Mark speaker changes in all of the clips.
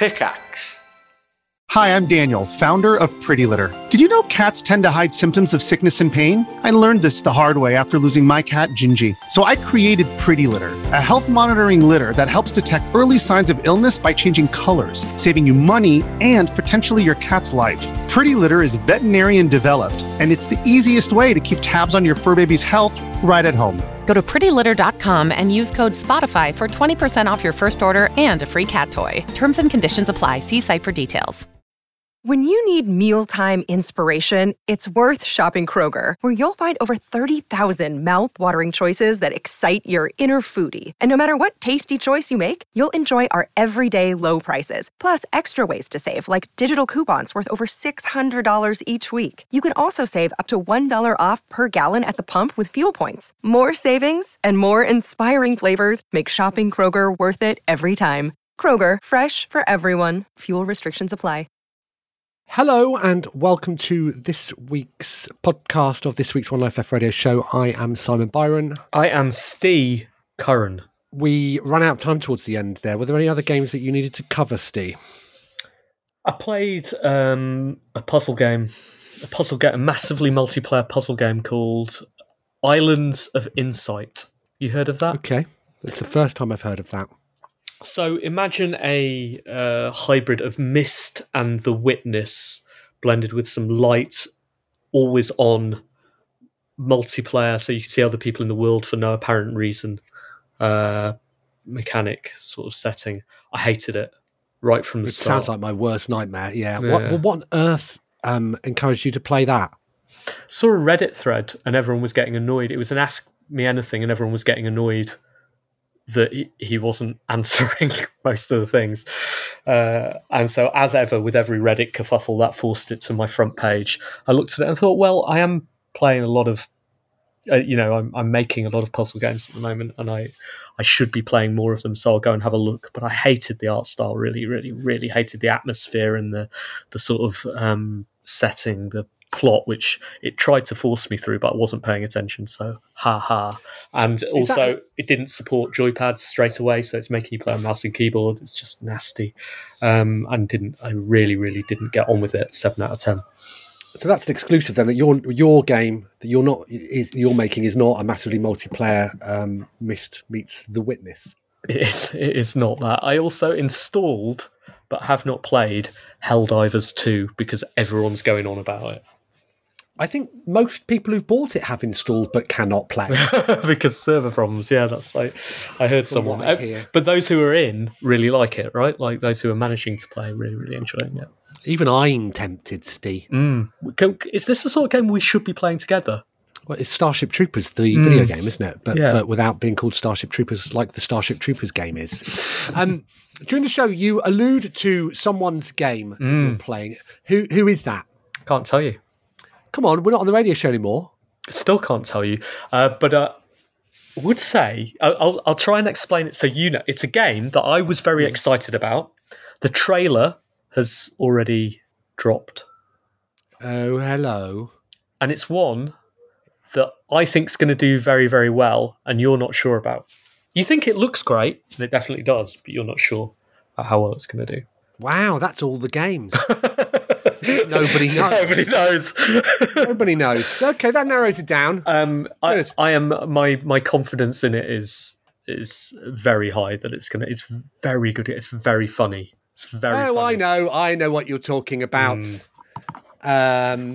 Speaker 1: Pickaxe.
Speaker 2: Hi, I'm Daniel, founder of Pretty Litter. Did you know cats tend to hide symptoms of sickness and pain? I learned this the hard way after losing my cat, Gingy. So I created Pretty Litter, a health monitoring litter that helps detect early signs of illness by changing colors, saving you money and potentially your cat's life. Pretty Litter is veterinarian developed, and it's the easiest way to keep tabs on your fur baby's health right at home.
Speaker 3: Go to prettylitter.com and use code SPOTIFY for 20% off your first order and a free cat toy. Terms and conditions apply. See site for details.
Speaker 4: When you need mealtime inspiration, it's worth shopping Kroger, where you'll find over 30,000 mouth-watering choices that excite your inner foodie. And no matter what tasty choice you make, you'll enjoy our everyday low prices, plus extra ways to save, like digital coupons worth over $600 each week. You can also save up to $1 off per gallon at the pump with fuel points. More savings and more inspiring flavors make shopping Kroger worth it every time. Kroger, fresh for everyone. Fuel restrictions apply.
Speaker 5: Hello and welcome to this week's podcast of this week's One Life Left radio show. I am Simon Byron.
Speaker 6: I am Steve Curran.
Speaker 5: We ran out of time towards the end there. Were there any other games that you needed to cover, Steve?
Speaker 6: I played a puzzle game, a massively multiplayer puzzle game called Islands of Insight. You heard of that?
Speaker 5: Okay, that's the first time I've heard of that.
Speaker 6: So imagine a hybrid of Myst and The Witness blended with some light, always on multiplayer, so you can see other people in the world for no apparent reason. Mechanic sort of setting. I hated it right from the start.
Speaker 5: Sounds like my worst nightmare. Yeah. What on earth encouraged you to play that?
Speaker 6: Saw a Reddit thread and everyone was getting annoyed. It was an Ask Me Anything and everyone was getting annoyed that he wasn't answering most of the things. And so, as ever, with every Reddit kerfuffle, that forced it to my front page. I looked at it and thought, well, I am playing a lot of, I'm making a lot of puzzle games at the moment, and I should be playing more of them, so I'll go and have a look. But I hated the art style, really, really, really hated the atmosphere and the sort of setting, the plot, which it tried to force me through, but I wasn't paying attention, so ha. And also it didn't support joypads straight away, so it's making you play on mouse and keyboard. It's just nasty. I really didn't get on with it. 7 out of 10.
Speaker 5: So that's an exclusive then, that your game that you're making is not a massively multiplayer Myst meets The Witness.
Speaker 6: It is not that. I also installed but have not played Helldivers 2 because everyone's going on about it.
Speaker 5: I think most people who've bought it have installed but cannot play.
Speaker 6: Because server problems, yeah, that's like, I heard someone. But those who are in really like it, right? Like those who are managing to play really, really enjoying it.
Speaker 5: Even I'm tempted, Steve.
Speaker 6: Is this the sort of game we should be playing together?
Speaker 5: Well, it's Starship Troopers, the video game, isn't it? But without being called Starship Troopers like the Starship Troopers game is. During the show, you allude to someone's game that you're playing. Who is that?
Speaker 6: Can't tell you.
Speaker 5: Come on, we're not on the radio show anymore.
Speaker 6: Still can't tell you. But would say, I'll try and explain it so you know. It's a game that I was very excited about. The trailer has already dropped.
Speaker 5: Oh, hello.
Speaker 6: And it's one that I think is going to do very, very well, and you're not sure about. You think it looks great, and it definitely does, but you're not sure about how well it's going to do.
Speaker 5: Wow, that's all the games. Nobody knows.
Speaker 6: Nobody knows.
Speaker 5: Nobody knows. Okay, that narrows it down.
Speaker 6: Good. I am my confidence in it is very high that it's very good. It's very funny. It's very funny.
Speaker 5: I know what you're talking about. I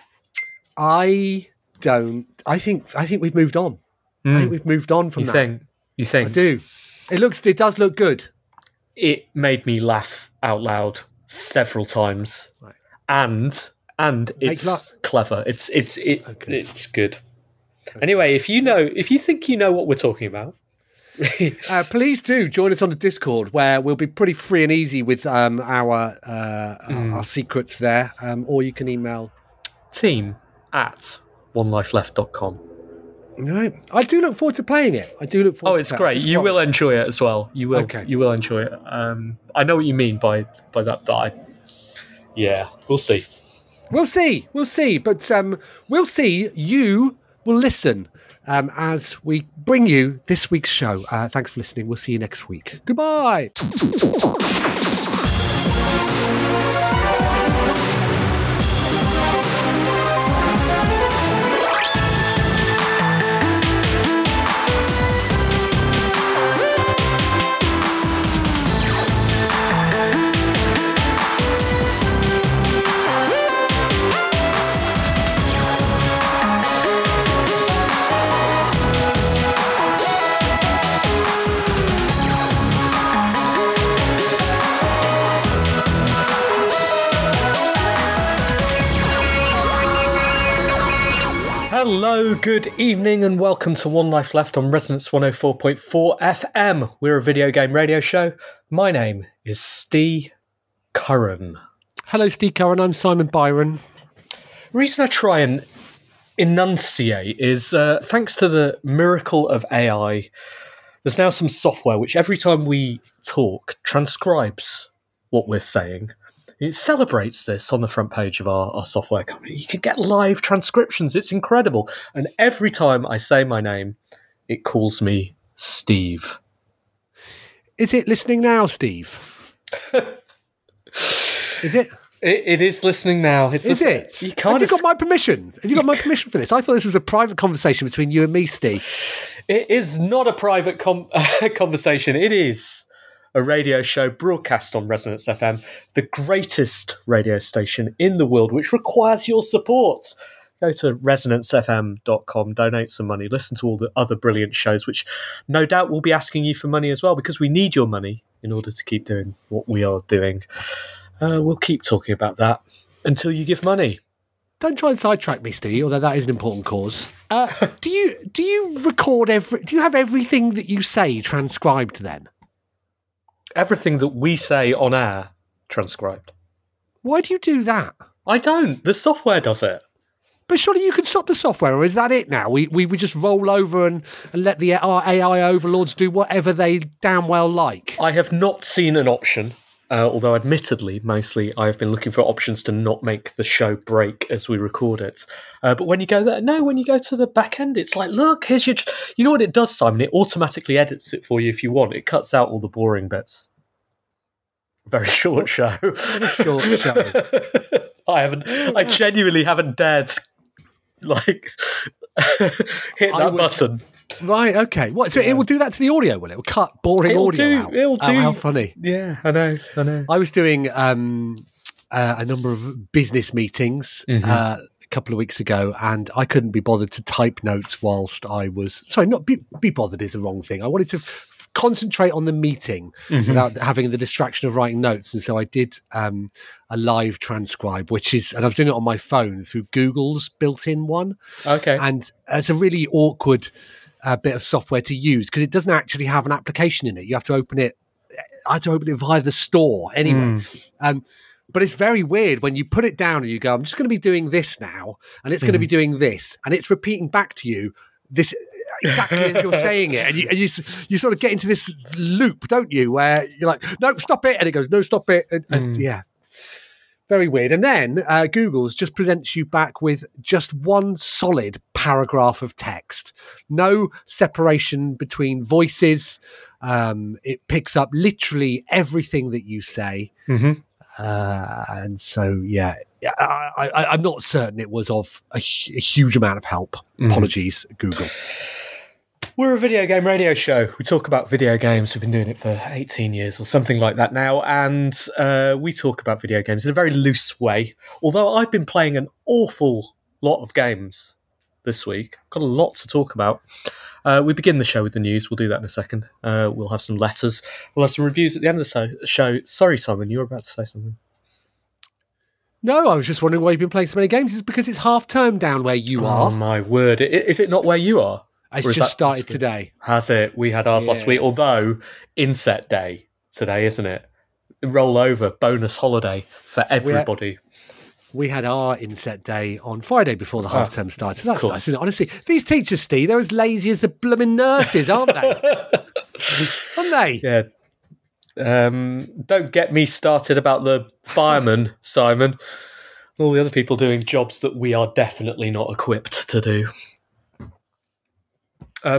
Speaker 5: think we've moved on. I think we've moved on from that.
Speaker 6: You think?
Speaker 5: I do. It does look good.
Speaker 6: It made me laugh out loud several times. Right. And it's clever. It's good. Okay. Anyway, if you think you know what we're talking about,
Speaker 5: please do join us on the Discord, where we'll be pretty free and easy with our secrets there. Or you can email
Speaker 6: team@onelifeleft.com.
Speaker 5: Right. I do look forward to playing it.
Speaker 6: It's great. You will enjoy it as well. You will. Okay. You will enjoy it. I know what you mean by that. But we'll see.
Speaker 5: We'll see. But we'll see. You will listen as we bring you this week's show. Thanks for listening. We'll see you next week. Goodbye.
Speaker 6: Hello, good evening, and welcome to One Life Left on Resonance 104.4 FM. We're a video game radio show. My name is Steve Curran.
Speaker 5: Hello, Steve Curran. I'm Simon Byron.
Speaker 6: The reason I try and enunciate is thanks to the miracle of AI, there's now some software which every time we talk transcribes what we're saying. It celebrates this on the front page of our software company. You can get live transcriptions. It's incredible. And every time I say my name, it calls me Steve.
Speaker 5: Is it listening now, Steve? Is it?
Speaker 6: It is listening now.
Speaker 5: Is it? Have you got my permission? Have you got my permission for this? I thought this was a private conversation between you and me, Steve.
Speaker 6: It is not a private conversation. It is a radio show broadcast on Resonance FM, the greatest radio station in the world, which requires your support. Go to resonancefm.com, donate some money, listen to all the other brilliant shows, which no doubt will be asking you for money as well, because we need your money in order to keep doing what we are doing. We'll keep talking about that until you give money.
Speaker 5: Don't try and sidetrack me, Steve, although that is an important cause. Do you record do you have everything that you say transcribed then?
Speaker 6: Everything that we say on air transcribed.
Speaker 5: Why do you do that?
Speaker 6: I don't. The software does it.
Speaker 5: But surely you can stop the software, or is that it now? We just roll over and let our AI overlords do whatever they damn well like.
Speaker 6: I have not seen an option, although admittedly, mostly I have been looking for options to not make the show break as we record it. But when you go there, when you go to the back end, it's like, look, here's your... You know what it does, Simon? It automatically edits it for you if you want. It cuts out all the boring bits. Very short show.
Speaker 5: Very short show.
Speaker 6: I genuinely haven't dared hit that button.
Speaker 5: Right, okay. What? So it will do that to the audio, will it? It will cut boring audio out.
Speaker 6: It'll do.
Speaker 5: Oh, how funny.
Speaker 6: Yeah, I know.
Speaker 5: I was doing a number of business meetings a couple of weeks ago, and I couldn't be bothered to type notes whilst I was... Sorry, not be bothered is the wrong thing. I wanted to concentrate on the meeting without having the distraction of writing notes, and so I did a live transcribe, and I was doing it on my phone through Google's built-in one.
Speaker 6: Okay.
Speaker 5: And it's a really awkward bit of software to use because it doesn't actually have an application in it. You have to open it. I had to open it via the store anyway. But it's very weird when you put it down and you go, I'm just going to be doing this now, and it's going to be doing this, and it's repeating back to you this exactly as you're saying it, and you sort of get into this loop, don't you, where you're like, no, stop it, and it goes, no, stop it, and yeah. Very weird. And then Google's just presents you back with just one solid paragraph of text. No separation between voices. It picks up literally everything that you say. And so, yeah, I'm not certain it was of a huge amount of help. Apologies, Google.
Speaker 6: We're a video game radio show. We talk about video games. We've been doing it for 18 years or something like that now. And we talk about video games in a very loose way. Although I've been playing an awful lot of games this week. Got a lot to talk about. We begin the show with the news. We'll do that in a second. We'll have some letters. We'll have some reviews at the end of the show. Sorry, Simon, you were about to say something.
Speaker 5: No, I was just wondering why you've been playing so many games. It's because it's half term down where you are.
Speaker 6: Oh, my word. Is it not where you are?
Speaker 5: It's just started today.
Speaker 6: Has it? We had ours last week, although inset day today, isn't it? Roll over, bonus holiday for everybody.
Speaker 5: We had our inset day on Friday before the half term started. So that's nice, isn't it? Honestly, these teachers, Steve, they're as lazy as the blooming nurses, aren't they? Aren't they?
Speaker 6: Yeah. Don't get me started about the firemen, Simon. All the other people doing jobs that we are definitely not equipped to do.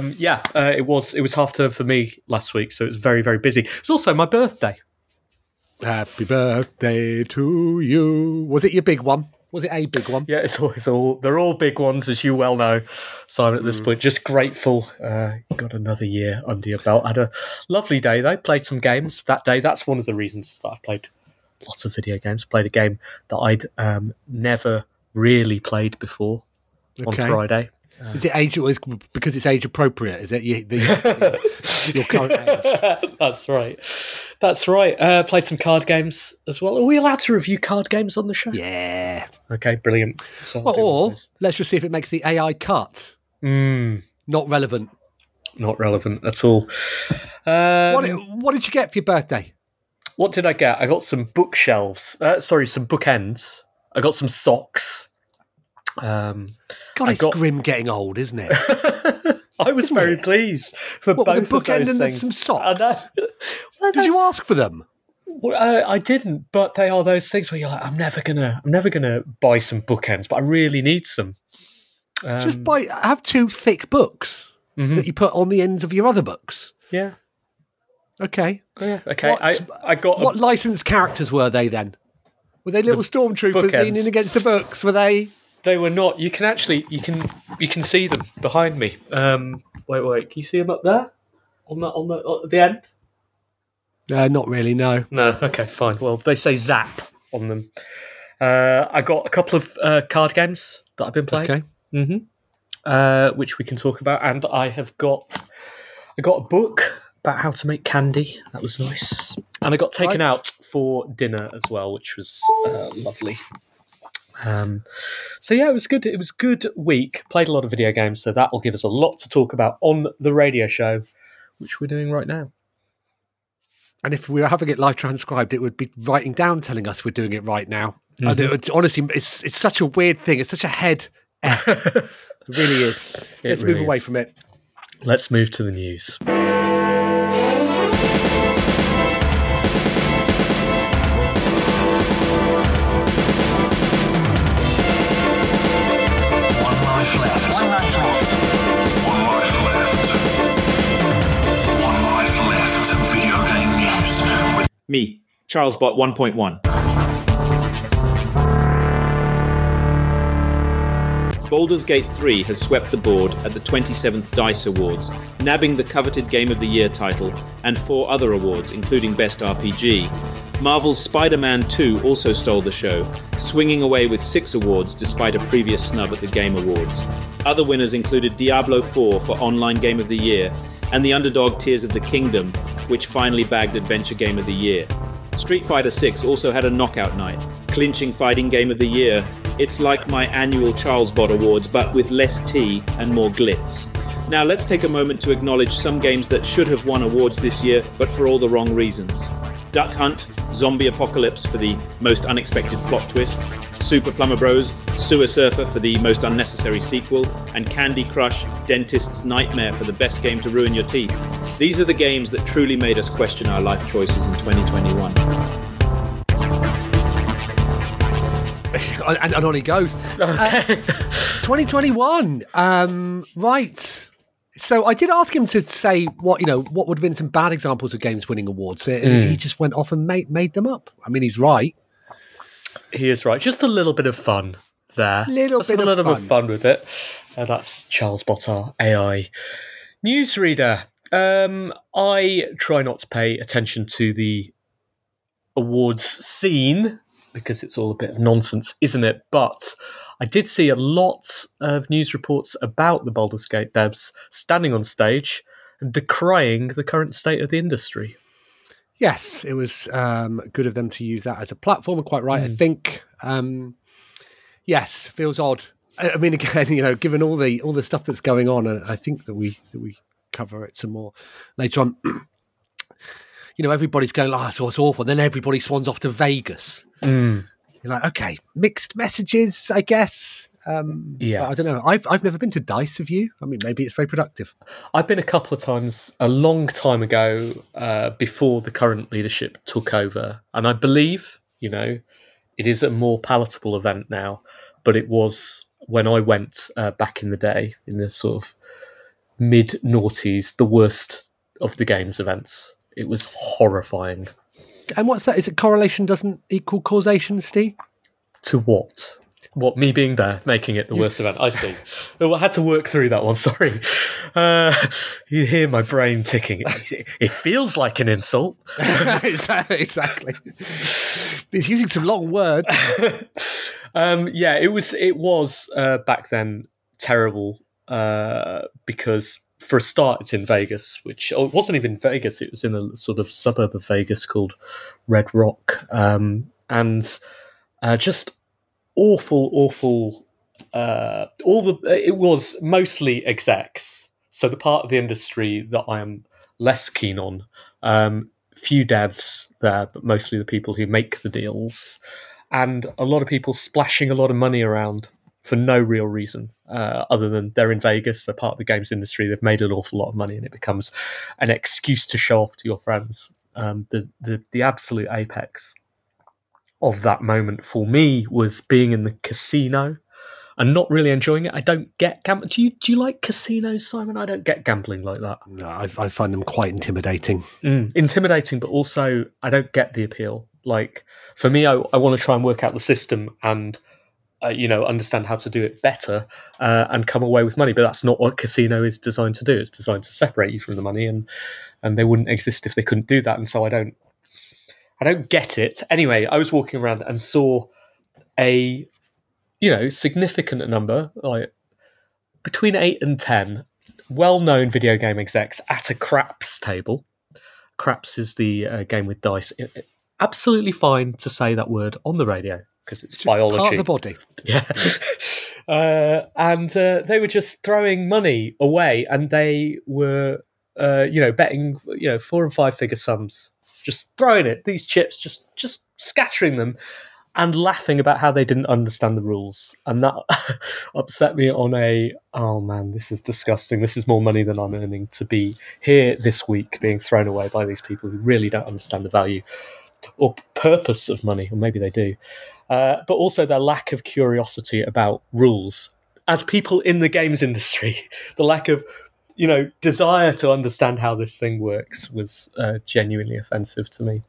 Speaker 6: It was half term for me last week, so it was very, very busy. It was also my birthday.
Speaker 5: Happy birthday to you. Was it your big one? Was it a big one?
Speaker 6: Yeah, they're all big ones, as you well know, Simon, at this point. Just grateful you got another year under your belt. Had a lovely day, though. Played some games that day. That's one of the reasons that I've played lots of video games. Played a game that I'd never really played before on Friday.
Speaker 5: Is it because it's age appropriate? Is it your current age?
Speaker 6: That's right. Played some card games as well. Are we allowed to review card games on the show?
Speaker 5: Yeah.
Speaker 6: Okay, brilliant. So
Speaker 5: or let's just see if it makes the AI cut. Not relevant.
Speaker 6: Not relevant at all.
Speaker 5: What did you get for your birthday?
Speaker 6: What did I get? I got some bookshelves. Some bookends. I got some socks.
Speaker 5: God, it's grim getting old, isn't it?
Speaker 6: I was very pleased for both
Speaker 5: with a bookend
Speaker 6: of those
Speaker 5: and
Speaker 6: things.
Speaker 5: Some socks.
Speaker 6: I know. Well,
Speaker 5: did you ask for them?
Speaker 6: Well, I didn't, but they are those things where you're like, I'm never gonna buy some bookends, but I really need some.
Speaker 5: Just have two thick books that you put on the ends of your other books.
Speaker 6: Yeah.
Speaker 5: Okay.
Speaker 6: Yeah. Okay. I got.
Speaker 5: What licensed characters were they then? Were they little stormtroopers leaning against the books? Were they?
Speaker 6: They were not. You can actually you can see them behind me. Wait. Can you see them up there on the end?
Speaker 5: Not really. No.
Speaker 6: No. Okay. Fine. Well, they say Zap on them. I got a couple of card games that I've been playing.
Speaker 5: Okay.
Speaker 6: Which we can talk about, and I got a book about how to make candy. That was nice, and I got taken out for dinner as well, which was lovely. So yeah, it was good. It was a good week. Played a lot of video games, so that will give us a lot to talk about on the radio show, which we're doing right now.
Speaker 5: And if we were having it live transcribed, it would be writing down telling us we're doing it right now. And honestly, it's such a weird thing. It's such a head F. It really is. Let's move away from it.
Speaker 6: Let's move to the news.
Speaker 1: Video game news. Me, CharlesBot 1.1. Baldur's Gate 3 has swept the board at the 27th DICE Awards, nabbing the coveted Game of the Year title and 4 other awards, including Best RPG. Marvel's Spider-Man 2 also stole the show, swinging away with 6 awards despite a previous snub at the Game Awards. Other winners included Diablo 4 for Online Game of the Year, and the underdog Tears of the Kingdom, which finally bagged Adventure Game of the Year. Street Fighter 6 also had a knockout night, clinching Fighting Game of the Year. It's like my annual CharlesBot Awards, but with less tea and more glitz. Now let's take a moment to acknowledge some games that should have won awards this year, but for all the wrong reasons. Duck Hunt, Zombie Apocalypse for the most unexpected plot twist, Super Plumber Bros, Sewer Surfer for the most unnecessary sequel, and Candy Crush, Dentist's Nightmare for the best game to ruin your teeth. These are the games that truly made us question our life choices in 2021.
Speaker 5: And on he goes.
Speaker 6: Okay.
Speaker 5: 2021. Right. So I did ask him to say what would have been some bad examples of games winning awards, and he just went off and made them up. I mean, he's right.
Speaker 6: He is right. Just a little bit of fun there. A little bit of fun with it. That's CharlesBot, our AI newsreader. I try not to pay attention to the awards scene because it's all a bit of nonsense, isn't it? But I did see a lot of news reports about the Baldur's Gate devs standing on stage and decrying the current state of the industry.
Speaker 5: Yes, it was good of them to use that as a platform, and quite right, I think. Yes, feels odd. I mean, again, given all the stuff that's going on, and I think that we cover it some more later on. Everybody's going, it's awful. Then everybody swans off to Vegas. You're like, okay, mixed messages, I guess. Yeah, I don't know. I've never been to DICE. Have you? I mean, maybe it's very productive.
Speaker 6: I've been a couple of times a long time ago, before the current leadership took over, and I believe it is a more palatable event now. But it was when I went back in the day, in the sort of mid-noughties, the worst of the games events. It was horrifying.
Speaker 5: And what's that? Is it correlation doesn't equal causation, Steve?
Speaker 6: To what? What, me being there, making it the worst event? I see. Well, I had to work through that one, sorry. You hear my brain ticking. It feels like an insult.
Speaker 5: Exactly. He's using some long words.
Speaker 6: Yeah, it was back then terrible because, for a start, it's in Vegas, which it wasn't even Vegas. It was in a sort of suburb of Vegas called Red Rock. And just awful. It was mostly execs. So the part of the industry that I am less keen on, few devs there, but mostly the people who make the deals, and a lot of people splashing a lot of money around for no real reason other than they're in Vegas, they're part of the games industry, they've made an awful lot of money, and it becomes an excuse to show off to your friends. The absolute apex of that moment for me was being in the casino and not really enjoying it. I don't get gambling. Do you like casinos, Simon? I don't get gambling like that.
Speaker 5: No, I find them quite intimidating.
Speaker 6: Intimidating, but also I don't get the appeal. Like, for me, I want to try and work out the system and understand how to do it better and come away with money. But that's not what casino is designed to do. It's designed to separate you from the money, and they wouldn't exist if they couldn't do that. And so I don't get it. Anyway, I was walking around and saw a significant number, like between 8 and 10 well-known video game execs at a craps table. Craps is the game with dice. Absolutely fine to say that word on the radio because it's biology.
Speaker 5: Part of the body.
Speaker 6: Yeah. And they were just throwing money away, and they were, betting, 4 and 5 figure sums, just throwing it, these chips, just scattering them, and laughing about how they didn't understand the rules. And that upset me on oh man, this is disgusting. This is more money than I'm earning to be here this week being thrown away by these people who really don't understand the value or purpose of money, or maybe they do. But also their lack of curiosity about rules. As people in the games industry, the lack of desire to understand how this thing works was genuinely offensive to me.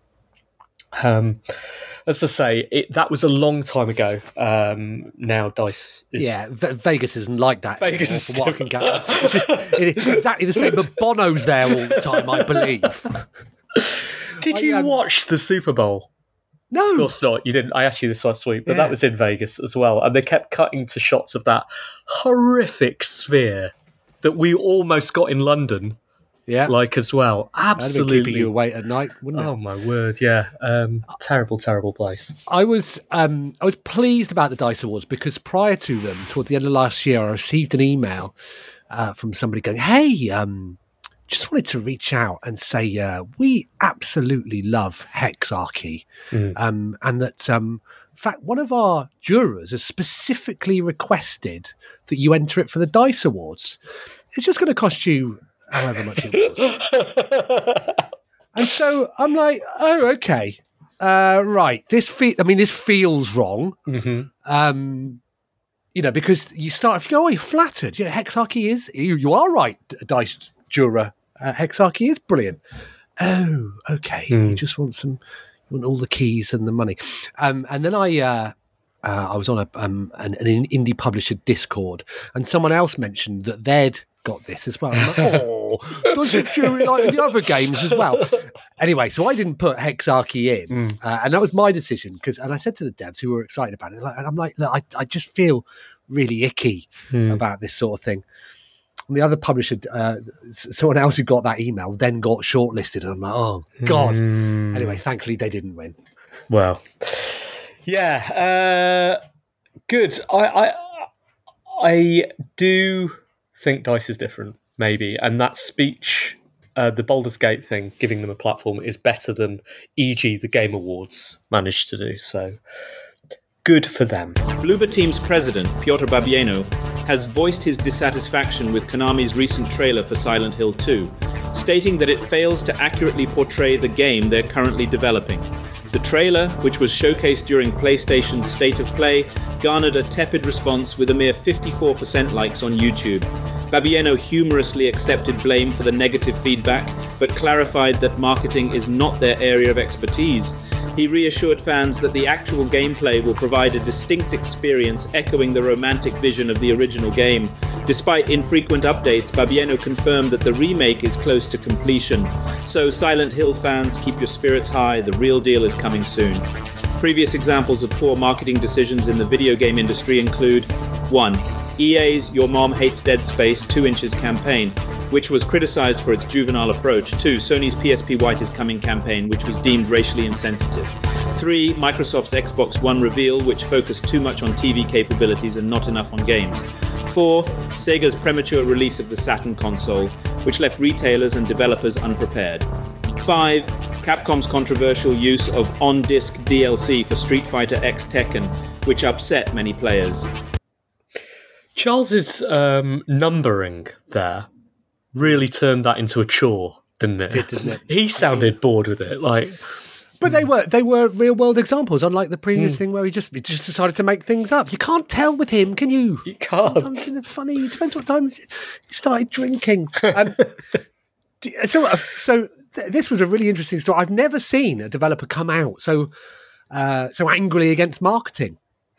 Speaker 6: As I say, that was a long time ago. Now Dice is...
Speaker 5: Yeah, Vegas isn't like that. Vegas from what I can gather. It's exactly the same, but Bono's there all the time, I believe.
Speaker 6: Did you watch the Super Bowl?
Speaker 5: No.
Speaker 6: Of course not. You didn't. I asked you this last week, but that was in Vegas as well. And they kept cutting to shots of that horrific sphere that we almost got in London. Yeah, as well. Absolutely.
Speaker 5: Keeping you awake at night, wouldn't it?
Speaker 6: Oh my word, yeah. Terrible place.
Speaker 5: I was pleased about the DICE Awards because prior to them, towards the end of last year, I received an email from somebody going, "Hey, just wanted to reach out and say we absolutely love Hexarchy, and that in fact one of our jurors has specifically requested that you enter it for the DICE Awards. It's just going to cost you however much it was." And so I'm like, oh, okay, right. This feels wrong. Mm-hmm. Because you start, if you go, oh, you're flattered. Yeah, Hexarchy is. You are right, DICE juror. Hexarchy is brilliant. Oh, okay. You just want you want all the keys and the money. And then I was on an indie publisher Discord, and someone else mentioned that they'd got this as well. I'm like, oh, does the jury like the other games as well? Anyway, so I didn't put Hexarchy in, and that was my decision. And I said to the devs who were excited about it, and I'm like, look, I just feel really icky about this sort of thing. And the other publisher, someone else who got that email, then got shortlisted, and I'm like, oh God. Anyway, thankfully they didn't win.
Speaker 6: Well, yeah, good. I do think DICE is different, maybe, and that speech, the Baldur's Gate thing, giving them a platform, is better than, e.g., the Game Awards managed to do. So, good for them.
Speaker 1: Bloober Team's president, Piotr Babieno, has voiced his dissatisfaction with Konami's recent trailer for Silent Hill 2, stating that it fails to accurately portray the game they're currently developing. The trailer, which was showcased during PlayStation's State of Play, garnered a tepid response with a mere 54% likes on YouTube. Babieno humorously accepted blame for the negative feedback, but clarified that marketing is not their area of expertise. He reassured fans that the actual gameplay will provide a distinct experience echoing the romantic vision of the original game. Despite infrequent updates, Babieno confirmed that the remake is close to completion. So Silent Hill fans, keep your spirits high, the real deal is coming soon. Previous examples of poor marketing decisions in the video game industry include 1. EA's Your Mom Hates Dead Space 2 Inches campaign, which was criticized for its juvenile approach. 2. Sony's PSP White is Coming campaign, which was deemed racially insensitive. 3. Microsoft's Xbox One reveal, which focused too much on TV capabilities and not enough on games. 4. Sega's premature release of the Saturn console, which left retailers and developers unprepared. 5. Capcom's controversial use of on-disc DLC for Street Fighter X Tekken, which upset many players.
Speaker 6: Charles's numbering there really turned that into a chore, didn't it? He sounded bored with it,
Speaker 5: But they were real world examples, unlike the previous thing where he just decided to make things up. You can't tell with him, can you?
Speaker 6: You can't.
Speaker 5: Sometimes it's funny. It depends what time he started drinking. So this was a really interesting story. I've never seen a developer come out so angrily against marketing.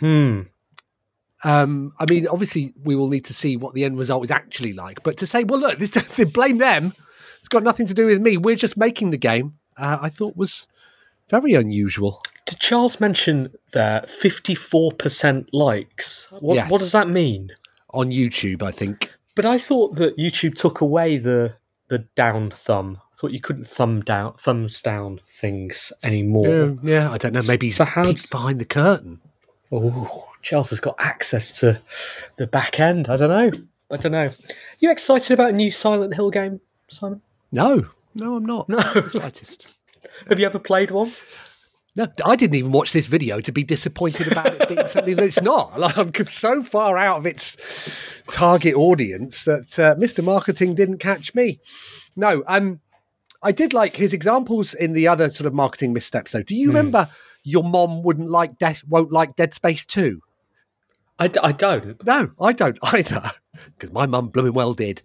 Speaker 5: I mean, obviously, we will need to see what the end result is actually like. But to say, well, look, they blame them. It's got nothing to do with me. We're just making the game. I thought was very unusual.
Speaker 6: Did Charles mention there 54% likes? What does that mean?
Speaker 5: On YouTube, I think.
Speaker 6: But I thought that YouTube took away the down thumb. I thought you couldn't thumbs down things anymore.
Speaker 5: Yeah, I don't know. Maybe he's peeked behind the curtain.
Speaker 6: Oh, Charles has got access to the back end. I don't know. You excited about a new Silent Hill game, Simon?
Speaker 5: No, I'm not.
Speaker 6: No.
Speaker 5: Slightest.
Speaker 6: Have you ever played one?
Speaker 5: No, I didn't even watch this video to be disappointed about it being something that it's not. I'm so far out of its target audience that Mr. Marketing didn't catch me. No, I did like his examples in the other sort of marketing missteps, though. Do you remember your mom won't like Dead Space 2?
Speaker 6: I don't.
Speaker 5: No, I don't either, because my mum blooming well did.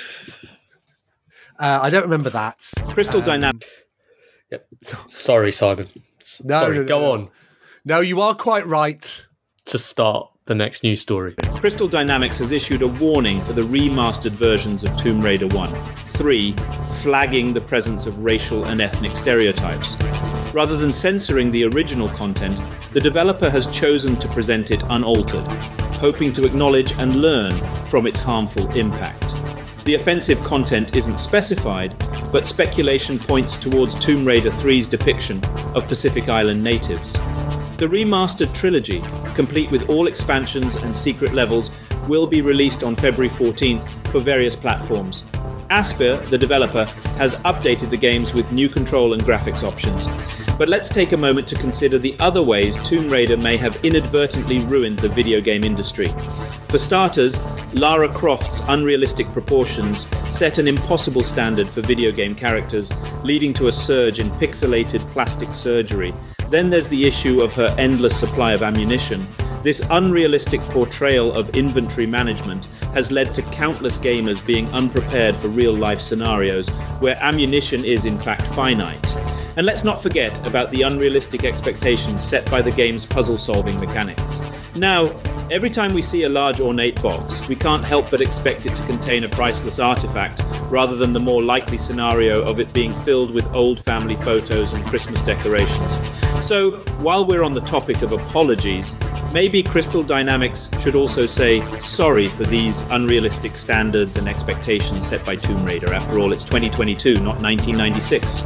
Speaker 5: I don't remember that.
Speaker 1: Crystal Dynamics.
Speaker 6: Yep. Sorry, Simon. Go on.
Speaker 5: No, you are quite right.
Speaker 6: To start the next news story.
Speaker 1: Crystal Dynamics has issued a warning for the remastered versions of Tomb Raider 1. 3. Flagging the presence of racial and ethnic stereotypes. Rather than censoring the original content, the developer has chosen to present it unaltered, hoping to acknowledge and learn from its harmful impact. The offensive content isn't specified, but speculation points towards Tomb Raider 3's depiction of Pacific Island natives. The remastered trilogy, complete with all expansions and secret levels, will be released on February 14th for various platforms. Aspyr, the developer, has updated the games with new control and graphics options. But let's take a moment to consider the other ways Tomb Raider may have inadvertently ruined the video game industry. For starters, Lara Croft's unrealistic proportions set an impossible standard for video game characters, leading to a surge in pixelated plastic surgery. Then there's the issue of her endless supply of ammunition. This unrealistic portrayal of inventory management has led to countless gamers being unprepared for real-life scenarios where ammunition is in fact finite. And let's not forget about the unrealistic expectations set by the game's puzzle-solving mechanics. Now, every time we see a large ornate box, we can't help but expect it to contain a priceless artifact, rather than the more likely scenario of it being filled with old family photos and Christmas decorations. So, while we're on the topic of apologies, maybe Crystal Dynamics should also say sorry for these unrealistic standards and expectations set by Tomb Raider. After all, it's 2022, not 1996.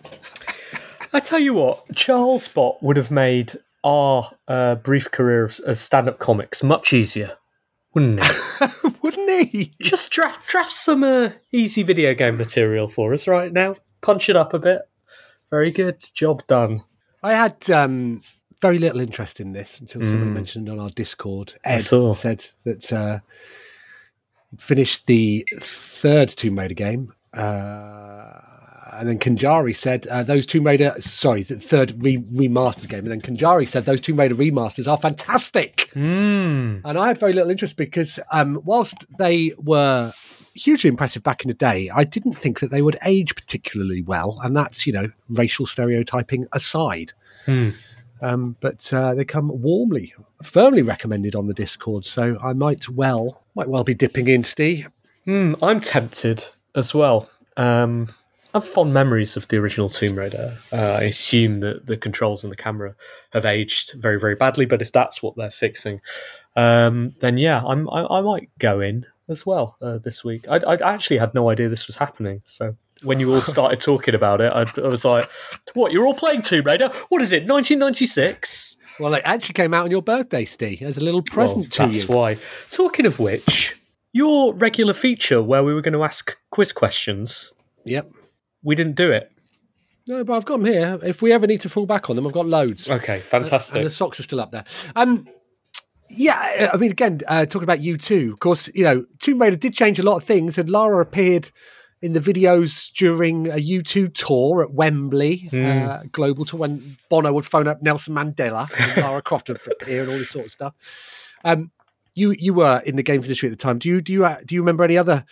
Speaker 6: I tell you what, Charles Bott would have made our brief career as stand-up comics much easier, wouldn't he?
Speaker 5: Wouldn't he?
Speaker 6: Just draft some easy video game material for us right now. Punch it up a bit. Very good. Job done.
Speaker 5: I had very little interest in this until somebody mentioned on our Discord. Ed said that he'd finished the third Tomb Raider game, And then Kanjari said those Tomb Raider, the third remastered game. And then Kanjari said those Tomb Raider remasters are fantastic. And I had very little interest because whilst they were hugely impressive back in the day, I didn't think that they would age particularly well. And that's, racial stereotyping aside. But they come firmly recommended on the Discord. So I might well be dipping in, Steve.
Speaker 6: I'm tempted as well. I have fond memories of the original Tomb Raider. I assume that the controls and the camera have aged very, very badly, but if that's what they're fixing, then yeah, I might go in as well this week. I actually had no idea this was happening, so when you all started talking about it, I was like, what, you're all playing Tomb Raider? What is it, 1996?
Speaker 5: Well, it actually came out on your birthday, Steve, as a little present to you.
Speaker 6: That's why. Talking of which, your regular feature where we were going to ask quiz questions.
Speaker 5: Yep.
Speaker 6: We didn't do it.
Speaker 5: No, but I've got them here. If we ever need to fall back on them, I've got loads.
Speaker 6: Okay, fantastic.
Speaker 5: And the socks are still up there. Yeah, I mean, again, talking about U2, of course, Tomb Raider did change a lot of things, and Lara appeared in the videos during a U2 tour at Wembley, global tour, when Bono would phone up Nelson Mandela and Lara Croft would appear and all this sort of stuff. You were in the games industry at the time. Do you remember any other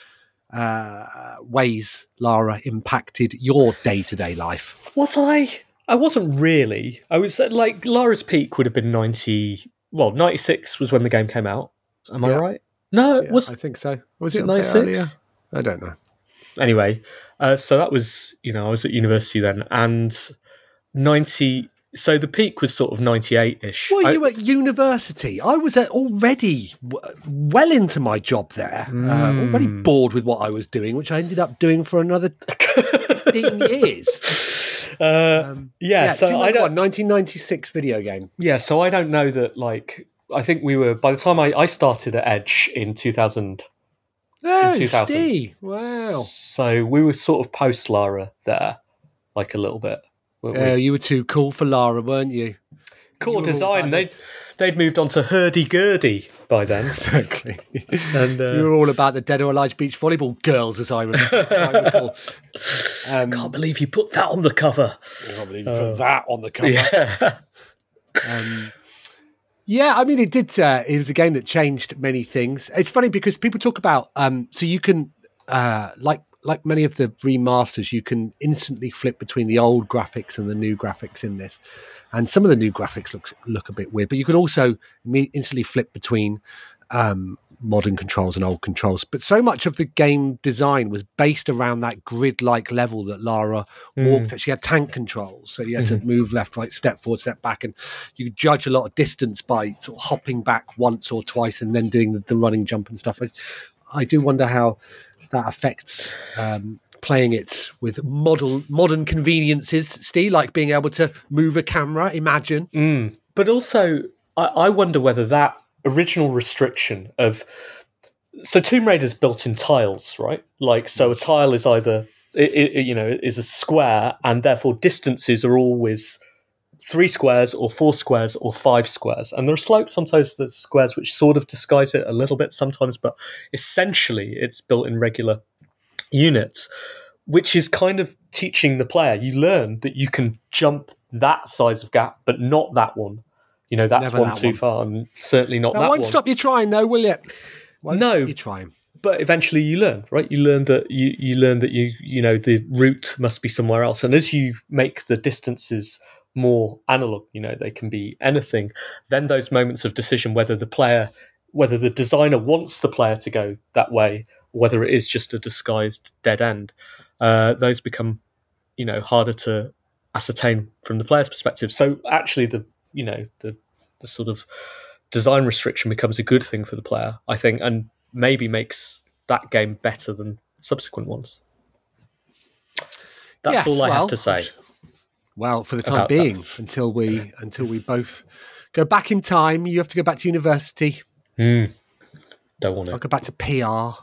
Speaker 5: ways Lara impacted your day-to-day life?
Speaker 6: Was I? I wasn't really. I was like, Lara's peak would have been 96 was when the game came out. Am I right? No,
Speaker 5: I think so. Was it
Speaker 6: 96?
Speaker 5: I don't know.
Speaker 6: Anyway, so that was, I was at university then, and 90. So the peak was sort of 98-ish.
Speaker 5: Well, you were at university. I was already well into my job there, already bored with what I was doing, which I ended up doing for another 15 years. So I don't 1996 video game.
Speaker 6: Yeah, so I don't know that. I think we were by the time I started at Edge in 2000.
Speaker 5: Oh,
Speaker 6: in 2000.
Speaker 5: Steve. Wow.
Speaker 6: So we were sort of post Lara there, a little bit.
Speaker 5: You were too cool for Lara, weren't you?
Speaker 6: Core Design. They'd moved on to hurdy-gurdy by then.
Speaker 5: Exactly.
Speaker 6: And
Speaker 5: you were all about the Dead or Alive beach volleyball girls, as I recall.
Speaker 6: Can't believe you put that on the cover.
Speaker 5: I can't believe you put that on the cover.
Speaker 6: Yeah.
Speaker 5: Yeah, I mean, it did. It was a game that changed many things. It's funny because people talk about, so you can, like many of the remasters, you can instantly flip between the old graphics and the new graphics in this. And some of the new graphics look a bit weird, but you can also instantly flip between modern controls and old controls. But so much of the game design was based around that grid-like level that Lara walked at. She had tank controls, so you had to move left, right, step forward, step back, and you could judge a lot of distance by sort of hopping back once or twice and then doing the running jump and stuff. I do wonder how that affects playing it with modern conveniences, Steve, like being able to move a camera, imagine.
Speaker 6: But also, I wonder whether that original restriction of... So Tomb Raider's built in tiles, right? So a tile is either, is a square, and therefore distances are always 3 squares or 4 squares or 5 squares. And there are slopes sometimes, there's squares which sort of disguise it a little bit sometimes, but essentially it's built in regular units, which is kind of teaching the player. You learn that you can jump that size of gap, but not that one. That's
Speaker 5: Never
Speaker 6: one
Speaker 5: that
Speaker 6: too
Speaker 5: one.
Speaker 6: far, and certainly not that one.
Speaker 5: Won't stop you trying, though, will it?
Speaker 6: No,
Speaker 5: you trying.
Speaker 6: But eventually you learn, right? You learn that you learn that the route must be somewhere else, and as you make the distances more analog, they can be anything. Then those moments of decision, whether the designer wants the player to go that way, whether it is just a disguised dead end, those become, harder to ascertain from the player's perspective. So actually, the sort of design restriction becomes a good thing for the player, I think, and maybe makes that game better than subsequent ones. That's all I have to say.
Speaker 5: Well, for the time being, until we both go back in time, you have to go back to university.
Speaker 6: Don't want to.
Speaker 5: I'll go back to PR.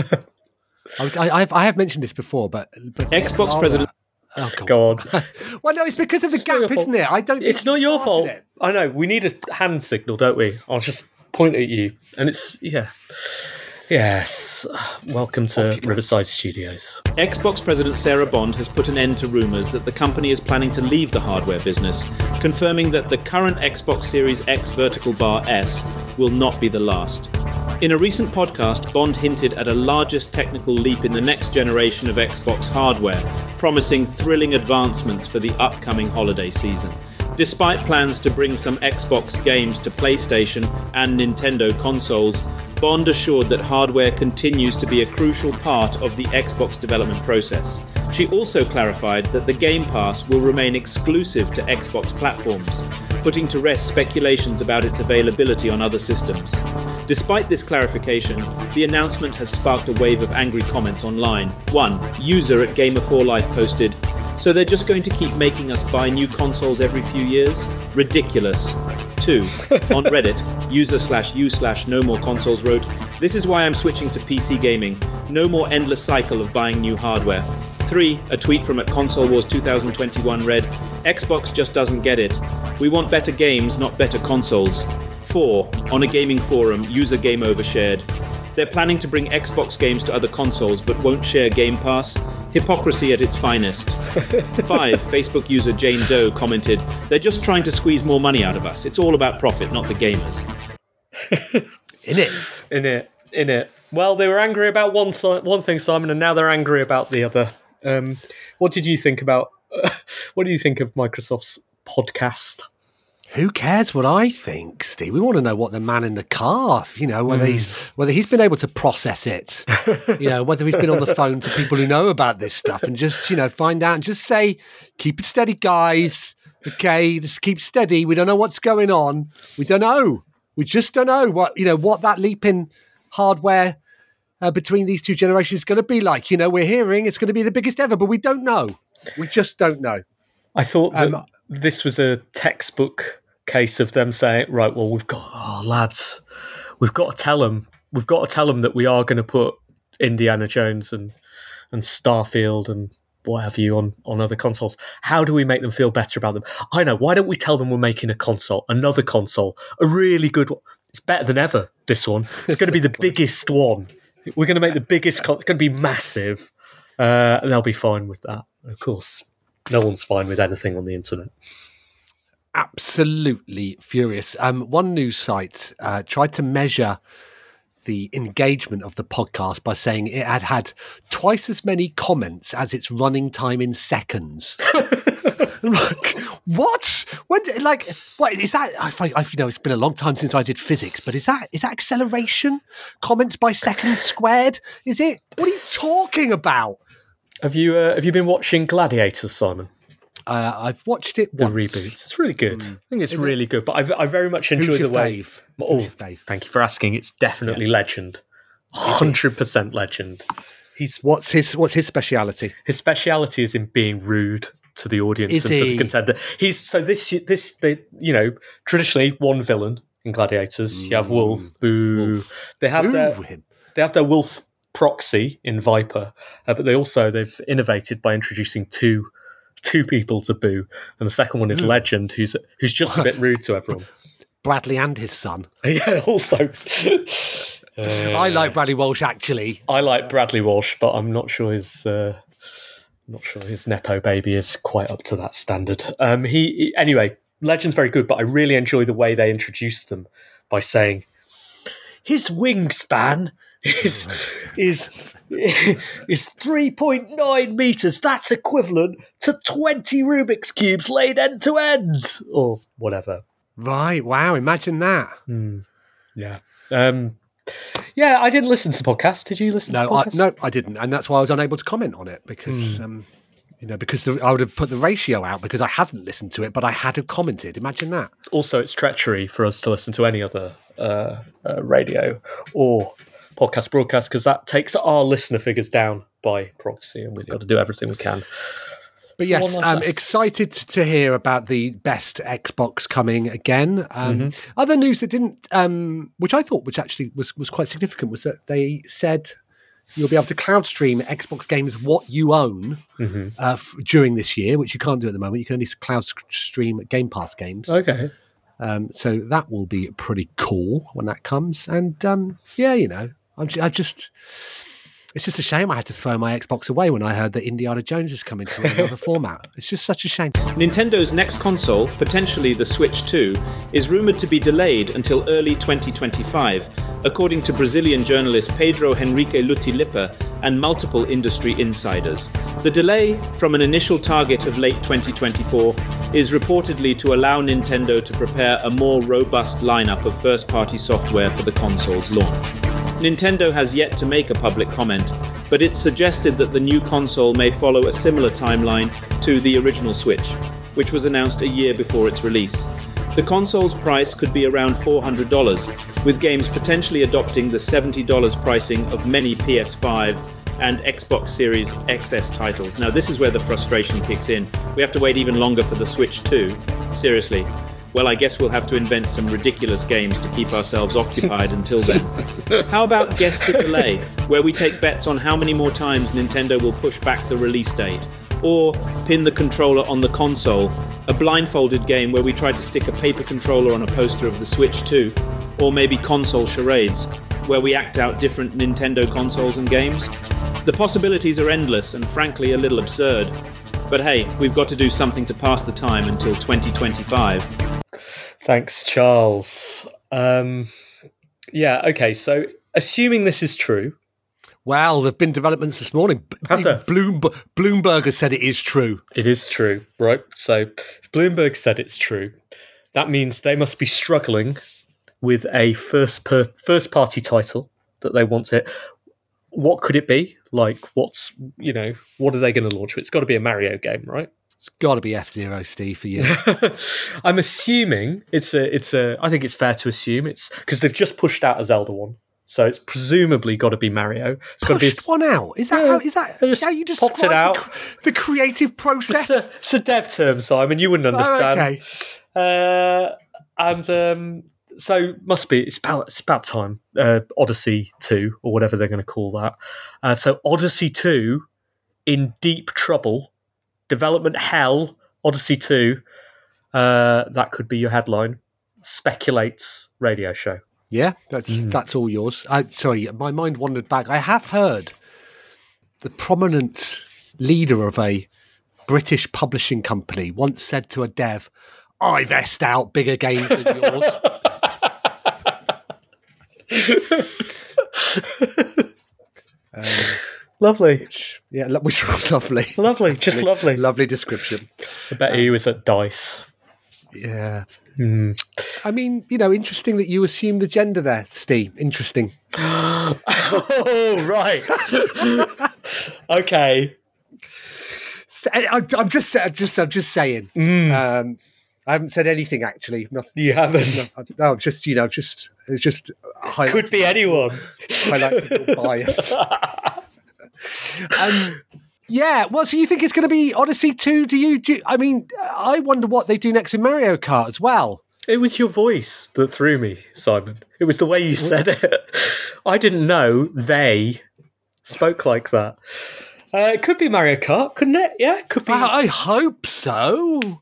Speaker 5: I have mentioned this before, but
Speaker 1: Xbox president.
Speaker 5: Oh
Speaker 6: God.
Speaker 5: Well, no, it's because of the gap, isn't it?
Speaker 6: It's not your fault. I know. We need a hand signal, don't we? I'll just point at you, and it's Yes. Welcome to Riverside Studios.
Speaker 1: Xbox President Sarah Bond has put an end to rumours that the company is planning to leave the hardware business, confirming that the current Xbox Series X vertical bar S will not be the last. In a recent podcast, Bond hinted at a largest technical leap in the next generation of Xbox hardware, promising thrilling advancements for the upcoming holiday season. Despite plans to bring some Xbox games to PlayStation and Nintendo consoles, Bond assured that hardware continues to be a crucial part of the Xbox development process. She also clarified that the Game Pass will remain exclusive to Xbox platforms, putting to rest speculations about its availability on other systems. Despite this clarification, the announcement has sparked a wave of angry comments online. One user at Gamer4Life posted, "So they're just going to keep making us buy new consoles every few years? Ridiculous." 2. On Reddit, user/u/no more consoles wrote, "This is why I'm switching to PC gaming. No more endless cycle of buying new hardware." 3. A tweet from @Console Wars 2021 read, "Xbox just doesn't get it. We want better games, not better consoles." 4. On a gaming forum, user Game Over shared, "They're planning to bring Xbox games to other consoles but won't share Game Pass. Hypocrisy at its finest." 5. Facebook user Jane Doe commented, "They're just trying to squeeze more money out of us. It's all about profit, not the gamers."
Speaker 6: In it. Well, they were angry about one thing, Simon, and now they're angry about the other. What do you think of Microsoft's podcast?
Speaker 5: Who cares what I think, Steve? We want to know what the man in the car, whether he's been able to process it, whether he's been on the phone to people who know about this stuff and just, find out and just say, keep it steady, guys. Okay, just keep steady. We don't know what's going on. We don't know. We just don't know what that leap in hardware between these two generations is going to be like. We're hearing it's going to be the biggest ever, but we don't know. We just don't know.
Speaker 6: I thought that this was a textbook case of them saying, right, well, we've got to tell them that we are going to put Indiana Jones and Starfield and what have you on other consoles. How do we make them feel better about them? I know. Why don't we tell them we're making another console, a really good one? It's better than ever, this one. It's going to be the biggest one. We're going to make the biggest it's going to be massive. And they'll be fine with that. Of course, no one's fine with anything on the internet.
Speaker 5: Absolutely furious. One news site tried to measure the engagement of the podcast by saying it had twice as many comments as its running time in seconds. Like, what? What is that? It's been a long time since I did physics, but is that acceleration? Comments by second squared? Is it? What are you talking about?
Speaker 6: Have you been watching Gladiator, Simon?
Speaker 5: I've watched it once.
Speaker 6: The reboot. It's really good. I think it's really good. But I very much enjoy the way.
Speaker 5: Fave?
Speaker 6: Thank you for asking. It's definitely Legend. 100% Legend.
Speaker 5: What's his speciality?
Speaker 6: His speciality is in being rude to the audience and to the contender. Traditionally one villain in Gladiators. You have Wolf. Boo. Wolf. They have their Wolf proxy in Viper, but they've innovated by introducing two people to boo, and the second one is Legend, who's just a bit rude to everyone.
Speaker 5: Bradley and his son.
Speaker 6: Yeah, also.
Speaker 5: I like Bradley Walsh, actually.
Speaker 6: I like Bradley Walsh, but I'm not sure his nepo baby is quite up to that standard. Anyway, Legend's very good, but I really enjoy the way they introduced them by saying his wingspan is 3.9 meters. That's equivalent to 20 Rubik's cubes laid end to end, or whatever.
Speaker 5: Right? Wow! Imagine that.
Speaker 6: Yeah. Yeah. I didn't listen to the podcast. Did you listen to the podcast?
Speaker 5: No, I didn't, and that's why I was unable to comment on it because because I would have put the ratio out because I hadn't listened to it, but I had commented. Imagine that.
Speaker 6: Also, it's treachery for us to listen to any other radio or podcast broadcast because that takes our listener figures down by proxy, and we've got to do everything we can.
Speaker 5: But yes, I'm excited to hear about the best Xbox coming again. Other news that didn't, which I thought, which actually was quite significant, was that they said you'll be able to cloud stream Xbox games what you own during this year, which you can't do at the moment. You can only cloud stream Game Pass games.
Speaker 6: Okay.
Speaker 5: So that will be pretty cool when that comes. And It's just a shame I had to throw my Xbox away when I heard that Indiana Jones is coming to another format. It's just such a shame.
Speaker 1: Nintendo's next console, potentially the Switch 2, is rumoured to be delayed until early 2025, according to Brazilian journalist Pedro Henrique Lutilipa and multiple industry insiders. The delay, from an initial target of late 2024, is reportedly to allow Nintendo to prepare a more robust lineup of first-party software for the console's launch. Nintendo has yet to make a public comment, but it's suggested that the new console may follow a similar timeline to the original Switch, which was announced a year before its release. The console's price could be around $400, with games potentially adopting the $70 pricing of many PS5 and Xbox Series XS titles. Now, this is where the frustration kicks in. We have to wait even longer for the Switch 2. Seriously. Well, I guess we'll have to invent some ridiculous games to keep ourselves occupied until then. How about Guess the Delay, where we take bets on how many more times Nintendo will push back the release date? Or Pin the Controller on the Console, a blindfolded game where we try to stick a paper controller on a poster of the Switch 2? Or maybe Console Charades, where we act out different Nintendo consoles and games? The possibilities are endless and frankly a little absurd. But hey, we've got to do something to pass the time until 2025.
Speaker 6: Thanks, Charles. Okay, so assuming this is true.
Speaker 5: Well, there have been developments this morning. Bloomberg has said it is true.
Speaker 6: It is true, right? So if Bloomberg said it's true, that means they must be struggling with a first-party title that they want to... What could it be? Like, what are they going to launch? It's got to be a Mario game, right?
Speaker 5: It's got to be F-Zero, Steve, for you.
Speaker 6: I'm assuming I think it's fair to assume it's because they've just pushed out a Zelda one, so it's presumably got to be Mario. It's got to be
Speaker 5: one out. Is that how you just
Speaker 6: popped it out?
Speaker 5: The creative process.
Speaker 6: It's a dev term, Simon. You wouldn't understand.
Speaker 5: Oh,
Speaker 6: okay. So must be. It's about time. Odyssey 2 or whatever they're going to call that. So Odyssey 2 in deep trouble. Development hell. Odyssey 2. That could be your headline. Speculates radio show.
Speaker 5: Yeah, that's all yours. Sorry, my mind wandered back. I have heard the prominent leader of a British publishing company once said to a dev, "I've S'd out bigger games than yours."
Speaker 6: Lovely.
Speaker 5: Which was lovely.
Speaker 6: Lovely, just lovely.
Speaker 5: Lovely description.
Speaker 6: I bet he was at DICE.
Speaker 5: Yeah. I mean, interesting that you assume the gender there, Steve. Interesting.
Speaker 6: Oh, right. Okay.
Speaker 5: I'm just saying. I haven't said anything actually. Nothing.
Speaker 6: You haven't.
Speaker 5: No, just it's just
Speaker 6: could be anyone.
Speaker 5: Highlighting your bias. Yeah. Well, so you think it's going to be Odyssey 2? I mean, I wonder what they do next with Mario Kart as well.
Speaker 6: It was your voice that threw me, Simon. It was the way you said it. I didn't know they spoke like that. It could be Mario Kart, couldn't it? Yeah, it could be.
Speaker 5: I hope so.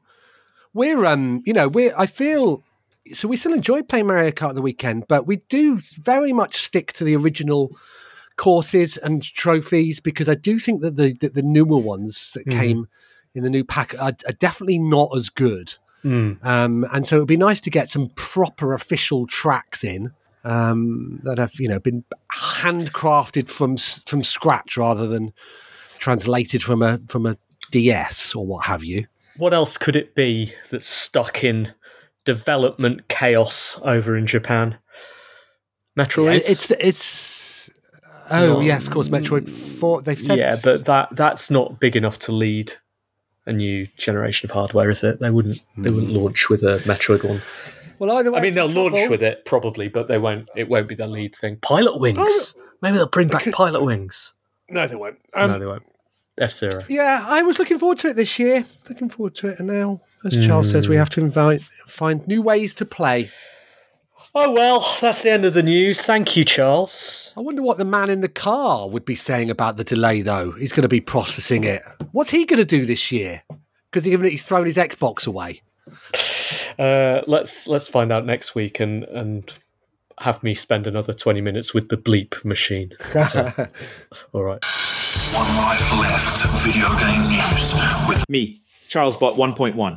Speaker 5: I feel so. We still enjoy playing Mario Kart at the weekend, but we do very much stick to the original courses and trophies because I do think that the newer ones that came in the new pack are definitely not as good. And so it would be nice to get some proper official tracks in that have been handcrafted from scratch rather than translated from a DS or what have you.
Speaker 6: What else could it be that's stuck in development chaos over in Japan? Metroid?
Speaker 5: Yeah, it's yes, of course, Metroid 4. They've said...
Speaker 6: Yeah, but that's not big enough to lead a new generation of hardware, is it? They wouldn't launch with a Metroid one.
Speaker 5: Well, either way,
Speaker 6: I mean, they'll launch with it probably, but it won't be their lead thing. Pilot Wings. Maybe they'll bring back Pilot Wings.
Speaker 5: No, they won't.
Speaker 6: No, they won't. F-Zero.
Speaker 5: Yeah, I was looking forward to it this year. Looking forward to it, and now, as Charles says, we have to find new ways to play.
Speaker 6: Oh, well, that's the end of the news. Thank you, Charles.
Speaker 5: I wonder what the man in the car would be saying about the delay, though. He's going to be processing it. What's he going to do this year? Because he's thrown his Xbox away.
Speaker 6: Let's find out next week, and have me spend another 20 minutes with the bleep machine. So, all right.
Speaker 7: One Life Left video game news with
Speaker 1: me, CharlesBot 1.1.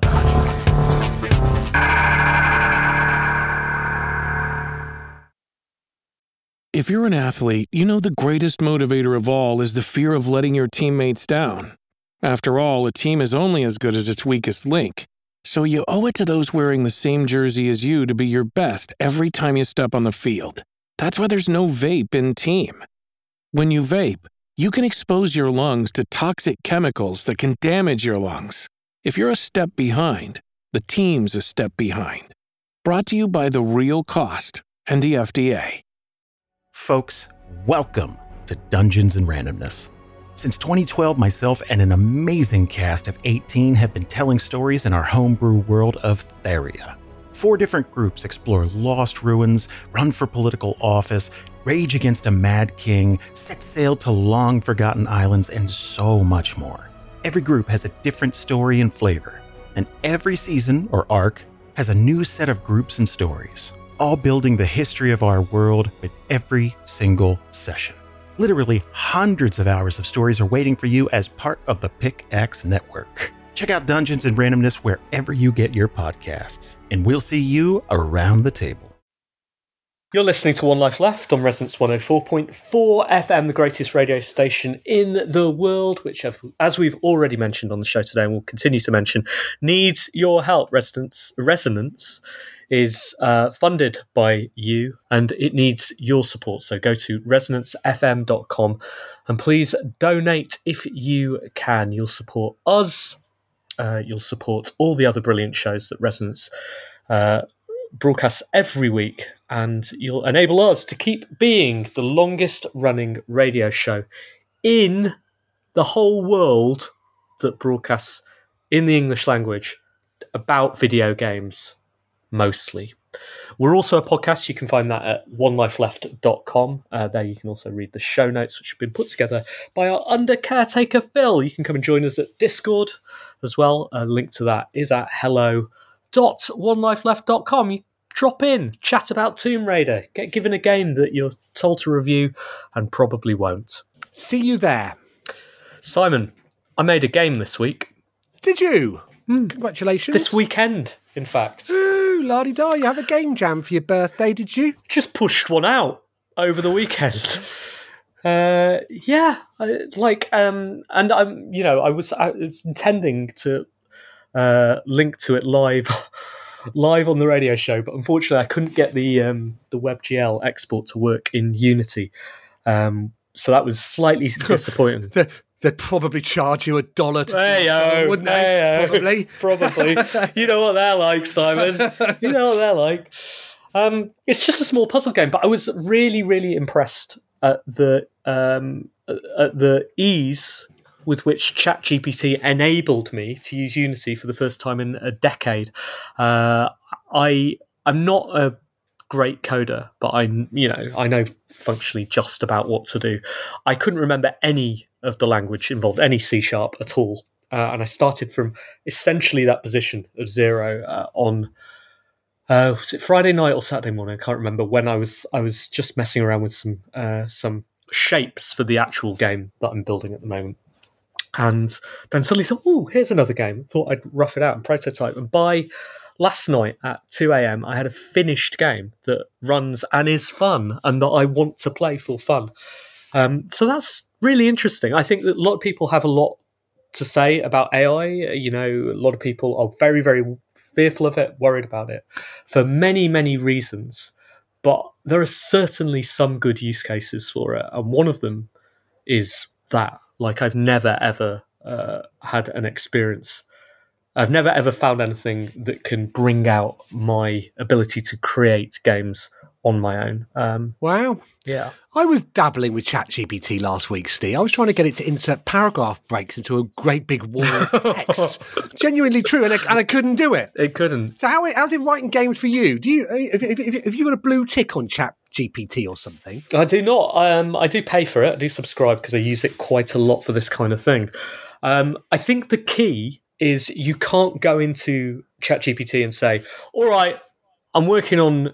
Speaker 8: If you're an athlete, you know the greatest motivator of all is the fear of letting your teammates down. After all, a team is only as good as its weakest link. So you owe it to those wearing the same jersey as you to be your best every time you step on the field. That's why there's no vape in team. When you vape, you can expose your lungs to toxic chemicals that can damage your lungs. If you're a step behind, the team's a step behind. Brought to you by The Real Cost and the FDA.
Speaker 9: Folks, welcome to Dungeons & Randomness. Since 2012, myself and an amazing cast of 18 have been telling stories in our homebrew world of Theria. 4 different groups explore lost ruins, run for political office, rage against a mad king, set sail to long-forgotten islands, and so much more. Every group has a different story and flavor, and every season or arc has a new set of groups and stories, all building the history of our world with every single session. Literally hundreds of hours of stories are waiting for you as part of the Pickaxe Network. Check out Dungeons & Randomness wherever you get your podcasts, and we'll see you around the table.
Speaker 6: You're listening to One Life Left on Resonance 104.4 FM, the greatest radio station in the world, which, as we've already mentioned on the show today and will continue to mention, needs your help. Resonance is funded by you, and it needs your support. So go to resonancefm.com and please donate if you can. You'll support us. You'll support all the other brilliant shows that Resonance broadcasts every week, and you'll enable us to keep being the longest running radio show in the whole world that broadcasts in the English language about video games, mostly. We're also a podcast. You can find that at onelifeleft.com. There you can also read the show notes, which have been put together by our under caretaker, Phil. You can come and join us at Discord as well. A link to that is at hello.onelifeleft.com. You drop in, chat about Tomb Raider, get given a game that you're told to review and probably won't.
Speaker 5: See you there.
Speaker 6: Simon, I made a game this week.
Speaker 5: Did you? Congratulations.
Speaker 6: This weekend, in fact.
Speaker 5: Ooh, la-di-da, you have a game jam for your birthday, did you?
Speaker 6: Just pushed one out over the weekend. And I was intending to link to it live on the radio show, but unfortunately I couldn't get the WebGL export to work in Unity. So that was slightly disappointing.
Speaker 5: They'd probably charge you $1 wouldn't they? Probably.
Speaker 6: You know what they're like, Simon. You know what they're like. It's just a small puzzle game, but I was really, really impressed at the ease with which ChatGPT enabled me to use Unity for the first time in a decade. I'm not a great coder, but I know functionally just about what to do. I couldn't remember any of the language involved, any C# at all. And I started from essentially that position of 0 on was it Friday night or Saturday morning? I can't remember, when I was just messing around with some shapes for the actual game that I'm building at the moment. And then suddenly thought, oh, here's another game. Thought I'd rough it out and prototype. And by last night at 2 a.m, I had a finished game that runs and is fun and that I want to play for fun. So that's really interesting. I think that a lot of people have a lot to say about AI. A lot of people are very, very fearful of it, worried about it for many, many reasons. But there are certainly some good use cases for it. And one of them is that. Like, I've never, ever had an experience. I've never, ever found anything that can bring out my ability to create games on my own.
Speaker 5: Wow.
Speaker 6: Yeah.
Speaker 5: I was dabbling with ChatGPT last week, Steve. I was trying to get it to insert paragraph breaks into a great big wall of text. Genuinely true, and I couldn't do it.
Speaker 6: It couldn't.
Speaker 5: So how's it writing games for you? Do you if you got a blue tick on ChatGPT or something?
Speaker 6: I do not. I do pay for it. I do subscribe because I use it quite a lot for this kind of thing. I think the key is you can't go into ChatGPT and say, all right, I'm working on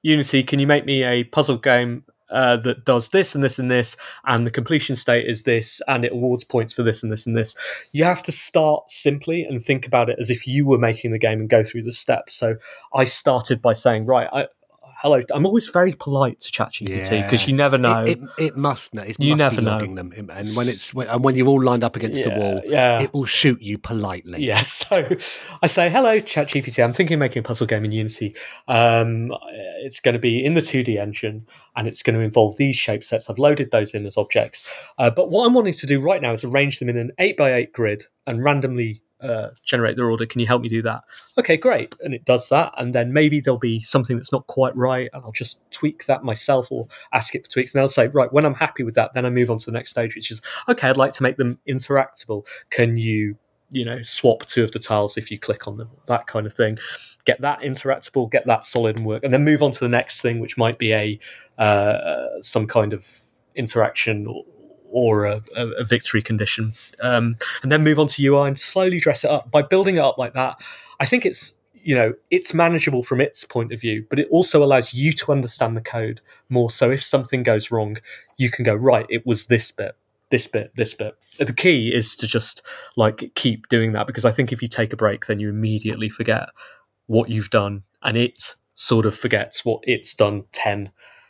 Speaker 6: Unity, can you make me a puzzle game that does this and this and this, and the completion state is this, and it awards points for this and this and this. You have to start simply and think about it as if you were making the game and go through the steps. So I started by saying, right, hello. I'm always very polite to ChatGPT because you never know.
Speaker 5: It must know. It
Speaker 6: you
Speaker 5: must
Speaker 6: never
Speaker 5: be
Speaker 6: know.
Speaker 5: logging them, and when you're all lined up against the wall, it will shoot you politely.
Speaker 6: Yes. Yeah, so I say, hello, ChatGPT. I'm thinking of making a puzzle game in Unity. It's going to be in the 2D engine, and it's going to involve these shape sets. I've loaded those in as objects. But what I'm wanting to do right now is arrange them in an 8x8 grid and randomly generate their order. Can you help me do that? Okay, great. And it does that. And then maybe there'll be something that's not quite right, and I'll just tweak that myself or ask it for tweaks. And they'll say, right, when I'm happy with that, then I move on to the next stage, which is, okay, I'd like to make them interactable. Can you swap two of the tiles if you click on them? That kind of thing. Get that interactable, get that solid and work, and then move on to the next thing, which might be some kind of interaction or a victory condition, and then move on to UI and slowly dress it up. By building it up like that, I think it's manageable from its point of view, but it also allows you to understand the code more. So if something goes wrong, you can go, right, it was this bit. The key is to just keep doing that, because I think if you take a break, then you immediately forget what you've done, and it sort of forgets what it's done 10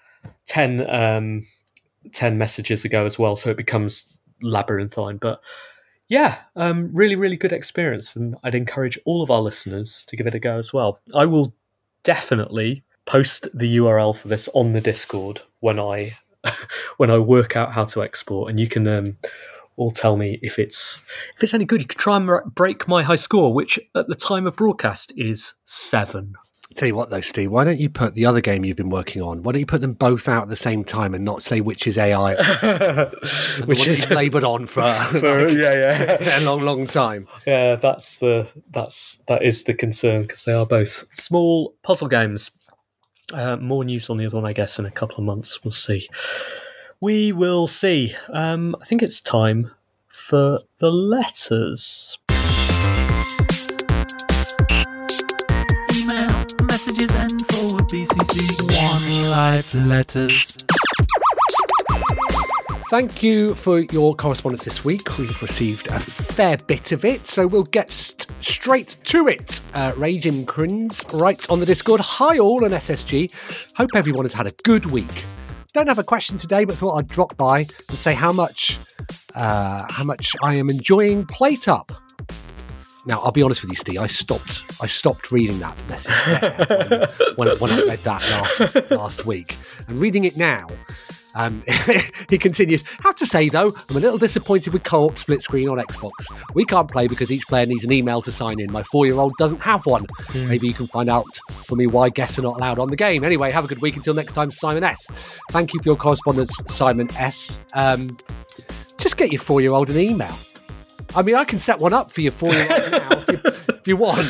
Speaker 6: messages ago as well, so it becomes labyrinthine. But yeah, really, really good experience, and I'd encourage all of our listeners to give it a go as well. I will definitely post the URL for this on the Discord when I work out how to export, and you can all tell me if it's any good. You could try and break my high score, which at the time of broadcast is 7.
Speaker 5: Tell you what though, Steve, why don't you put the other game you've been working on, why don't you put them both out at the same time and not say which is AI, which is laboured on for a long time.
Speaker 6: Yeah, that is the concern, because they are both small puzzle games. More news on the other one, I guess, in a couple of months. We'll see. We will see. I think it's time for the letters.
Speaker 10: Email, messages, and forward BCC. One Life letters.
Speaker 5: Thank you for your correspondence this week. We've received a fair bit of it, so we'll get straight to it. Raging Crins writes on the Discord, hi all on SSG. Hope everyone has had a good week. Don't have a question today, but thought I'd drop by and say how much I am enjoying PlateUp. Now, I'll be honest with you, Steve. I stopped reading that message there when I read that last week, and reading it now. He continues, have to say though, I'm a little disappointed with co-op split screen on Xbox. We can't play because each player needs an email to sign in. My 4-year-old doesn't have one. Maybe you can find out for me why guests are not allowed on the game. Anyway, have a good week. Until next time, Simon S. Thank you for your correspondence, Simon S. Just get your 4-year-old an email. I mean, I can set one up for your 4-year-old now if you want.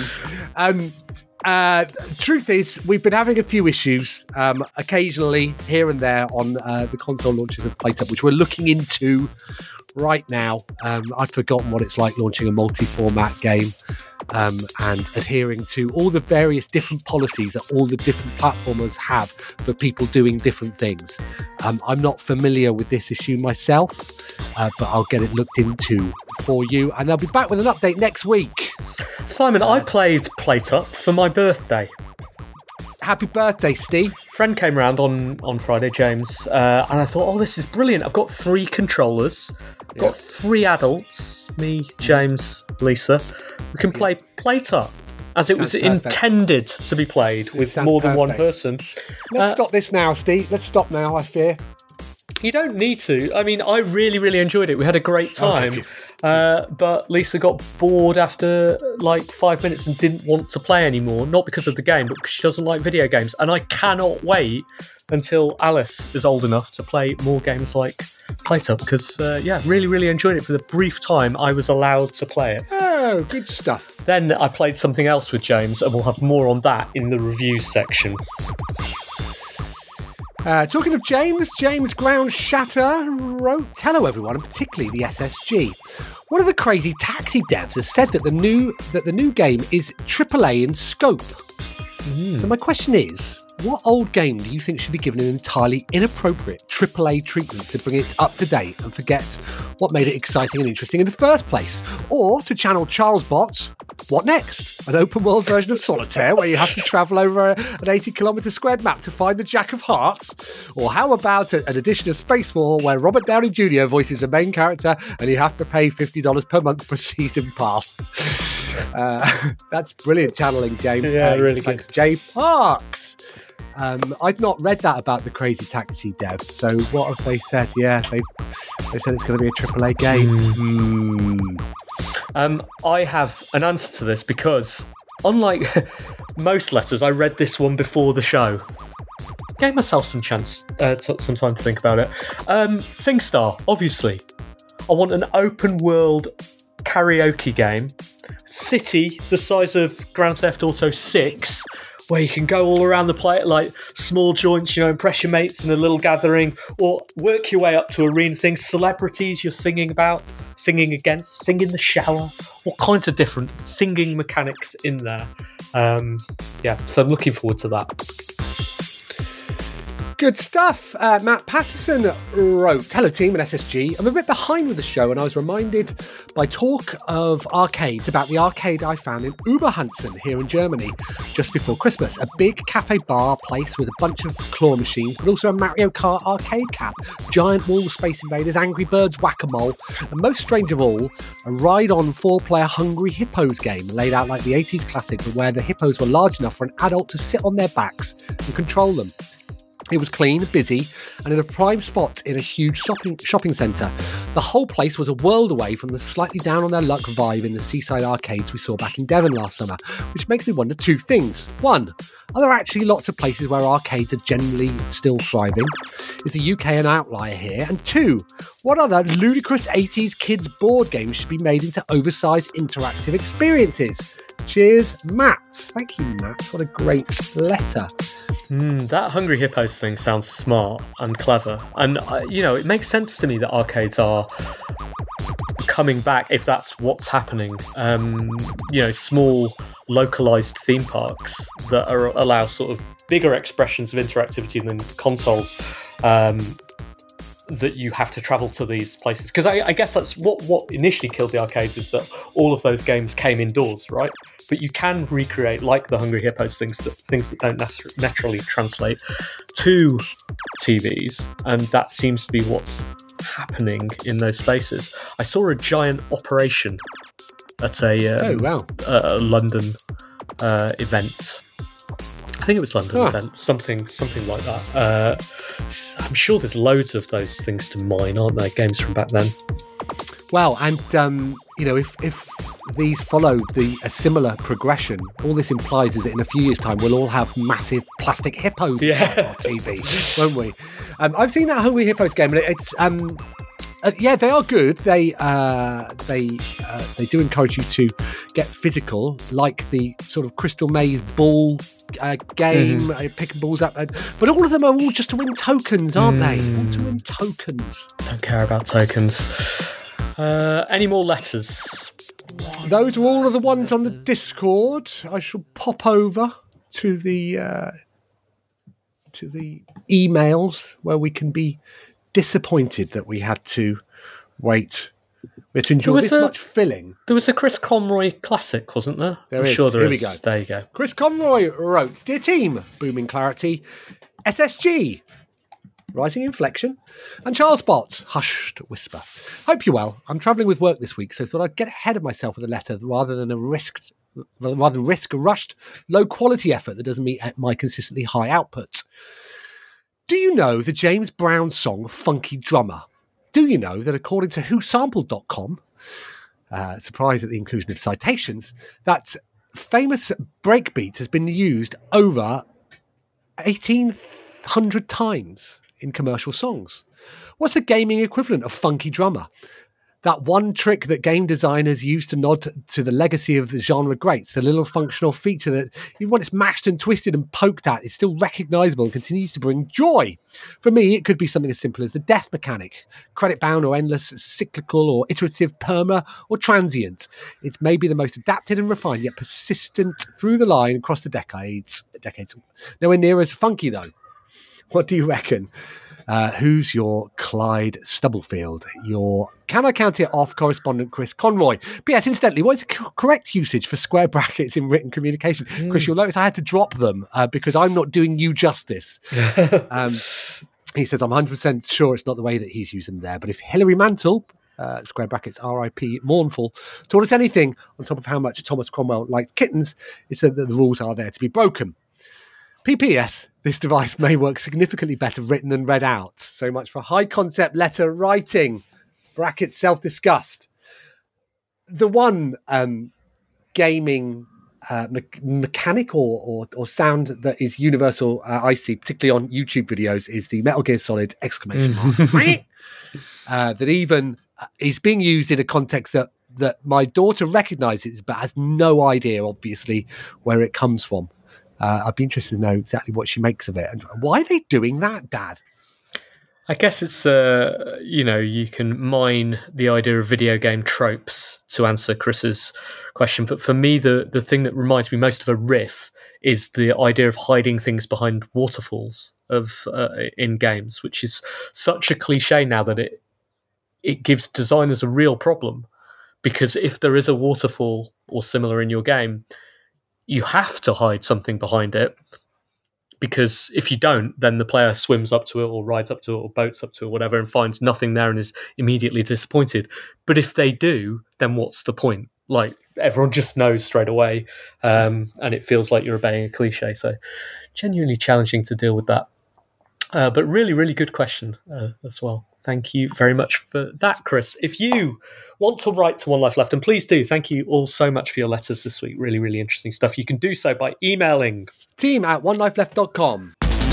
Speaker 5: Truth is, we've been having a few issues occasionally here and there on the console launches of PlateUp, which we're looking into right now. I've forgotten what it's like launching a multi-format game and adhering to all the various different policies that all the different platformers have for people doing different things. I'm not familiar with this issue myself, but I'll get it looked into for you, and I'll be back with an update next week.
Speaker 6: Simon, I played PlateUp for my birthday.
Speaker 5: Happy birthday, Steve.
Speaker 6: Friend came round on Friday, James, and I thought, this is brilliant. I've got 3 controllers. I've got 3 adults, me, James, Lisa. We can play PlateUp as it was intended to be played with more than one person.
Speaker 5: Let's stop this now, Steve. Let's stop now, I fear.
Speaker 6: You don't need to. I mean, I really, really enjoyed it. We had a great time. But Lisa got bored after 5 minutes and didn't want to play anymore. Not because of the game, but because she doesn't like video games. And I cannot wait until Alice is old enough to play more games like PlateUp. Because, really, really enjoyed it for the brief time I was allowed to play it.
Speaker 5: Oh, good stuff.
Speaker 6: Then I played something else with James, and we'll have more on that in the reviews section.
Speaker 5: Talking of James Ground Shatter wrote, hello everyone, and particularly the SSG. One of the crazy taxi devs has said that the new game is AAA in scope. So my question is, what old game do you think should be given an entirely inappropriate AAA treatment to bring it up to date and forget what made it exciting and interesting in the first place? Or, to channel Charles Botts, what next? An open world version of Solitaire where you have to travel over an 80-kilometre squared map to find the Jack of Hearts? Or how about an edition of Space War where Robert Downey Jr. voices the main character and you have to pay $50 per month for a season pass? That's brilliant channeling, James.
Speaker 6: Yeah, really
Speaker 5: thanks, Jay Parks. I'd not read that about the Crazy Taxi dev. So what have they said? Yeah, they said it's going to be a AAA game.
Speaker 6: I have an answer to this because, unlike most letters, I read this one before the show. Gave myself some time to think about it. SingStar, obviously. I want an open world karaoke game. City, the size of Grand Theft Auto 6, where you can go all around the place, like small joints, impress your mates in a little gathering, or work your way up to arena things, celebrities you're singing about, singing against, sing in the shower, all kinds of different singing mechanics in there. So I'm looking forward to that.
Speaker 5: Good stuff. Matt Patterson wrote, "Hello team at SSG. I'm a bit behind with the show and I was reminded by talk of arcades about the arcade I found in Oberhausen here in Germany just before Christmas. A big cafe bar place with a bunch of claw machines, but also a Mario Kart arcade cap, giant wall Space Invaders, Angry Birds, Whack-A-Mole, and most strange of all, a ride-on 4-player Hungry Hippos game laid out like the 80s classic, but where the hippos were large enough for an adult to sit on their backs and control them. It was clean, busy, and in a prime spot in a huge shopping centre. The whole place was a world away from the slightly down on their luck vibe in the seaside arcades we saw back in Devon last summer, which makes me wonder two things. One, are there actually lots of places where arcades are generally still thriving? Is the UK an outlier here? And two, what other ludicrous 80s kids board games should be made into oversized interactive experiences? Cheers, Matt." Thank you, Matt. What a great letter.
Speaker 6: That Hungry Hippos thing sounds smart and clever. And, it makes sense to me that arcades are coming back if that's what's happening. Small, localised theme parks that allow sort of bigger expressions of interactivity than consoles. That you have to travel to these places. Because I guess that's what initially killed the arcades, is that all of those games came indoors, right? But you can recreate, like the Hungry Hippos, things that don't naturally translate to TVs, and that seems to be what's happening in those spaces. I saw a giant operation at a London event. I think it was London event, something like that. I'm sure there's loads of those things to mine, aren't there? Games from back then.
Speaker 5: Well, and if these follow a similar progression, all this implies is that in a few years' time we'll all have massive plastic hippos on our TV, won't we? I've seen that Hungry Hippos game, and it's they are good. They do encourage you to get physical, like the sort of Crystal Maze ball game, picking balls up. But all of them are all just to win tokens, aren't they? All to win tokens.
Speaker 6: Don't care about tokens. Any more letters?
Speaker 5: Those are all of the ones on the Discord. I shall pop over to the emails where we can be disappointed that we had to wait. We had to endure this much filling.
Speaker 6: There was a Chris Conroy classic, wasn't there?
Speaker 5: I'm
Speaker 6: sure there
Speaker 5: Here
Speaker 6: is.
Speaker 5: We go.
Speaker 6: There you go.
Speaker 5: Chris Conroy wrote, "Dear team, booming clarity, SSG, rising inflection, and Charles Botts, hushed whisper. Hope you're well. I'm travelling with work this week, so thought I'd get ahead of myself with a letter rather than risk a rushed, low-quality effort that doesn't meet my consistently high outputs. Do you know the James Brown song Funky Drummer? Do you know that according to WhoSampled.com, surprise at the inclusion of citations, that famous breakbeat has been used over 1,800 times in commercial songs? What's the gaming equivalent of Funky Drummer? that one trick that game designers use to nod to the legacy of the genre greats, the little functional feature that even when it's mashed and twisted and poked at, is still recognizable and continues to bring joy. For me, it could be something as simple as the death mechanic, credit bound or endless, cyclical or iterative, perma or transient. It's maybe the most adapted and refined yet persistent through the line across the decades. Nowhere near as funky though. What do you reckon? Who's your Clyde Stubblefield? Your Can I Count It Off correspondent Chris Conroy. P.S. Incidentally, what is the correct usage for square brackets in written communication? Chris, you'll notice I had to drop them because I'm not doing you justice. He says, I'm 100% sure it's not the way that he's using them there, but if Hilary Mantel, square brackets R.I.P. mournful, taught us anything on top of how much Thomas Cromwell liked kittens, it's that the rules are there to be broken. PPS, this device may work significantly better written than read out. So much for high concept letter writing. Brackets self-disgust. The one gaming mechanic or sound that is universal I see, particularly on YouTube videos, is the Metal Gear Solid exclamation mark. That even is being used in a context that my daughter recognises but has no idea, obviously, where it comes from. I'd be interested to know exactly what she makes of it. And why are they doing that, Dad?
Speaker 6: I guess it's, you can mine the idea of video game tropes to answer Chris's question. But for me, the thing that reminds me most of a riff is the idea of hiding things behind waterfalls in games, which is such a cliche now that it gives designers a real problem. Because if there is a waterfall or similar in your game, you have to hide something behind it, because if you don't, then the player swims up to it or rides up to it or boats up to it or whatever and finds nothing there and is immediately disappointed. But if they do, then what's the point? Like, everyone just knows straight away, and it feels like you're obeying a cliche. So genuinely challenging to deal with that. But really, really good question as well. Thank you very much for that, Chris. If you want to write to One Life Left, and please do, thank you all so much for your letters this week. Really, really interesting stuff. You can do so by emailing
Speaker 5: team@onelifeleft.com.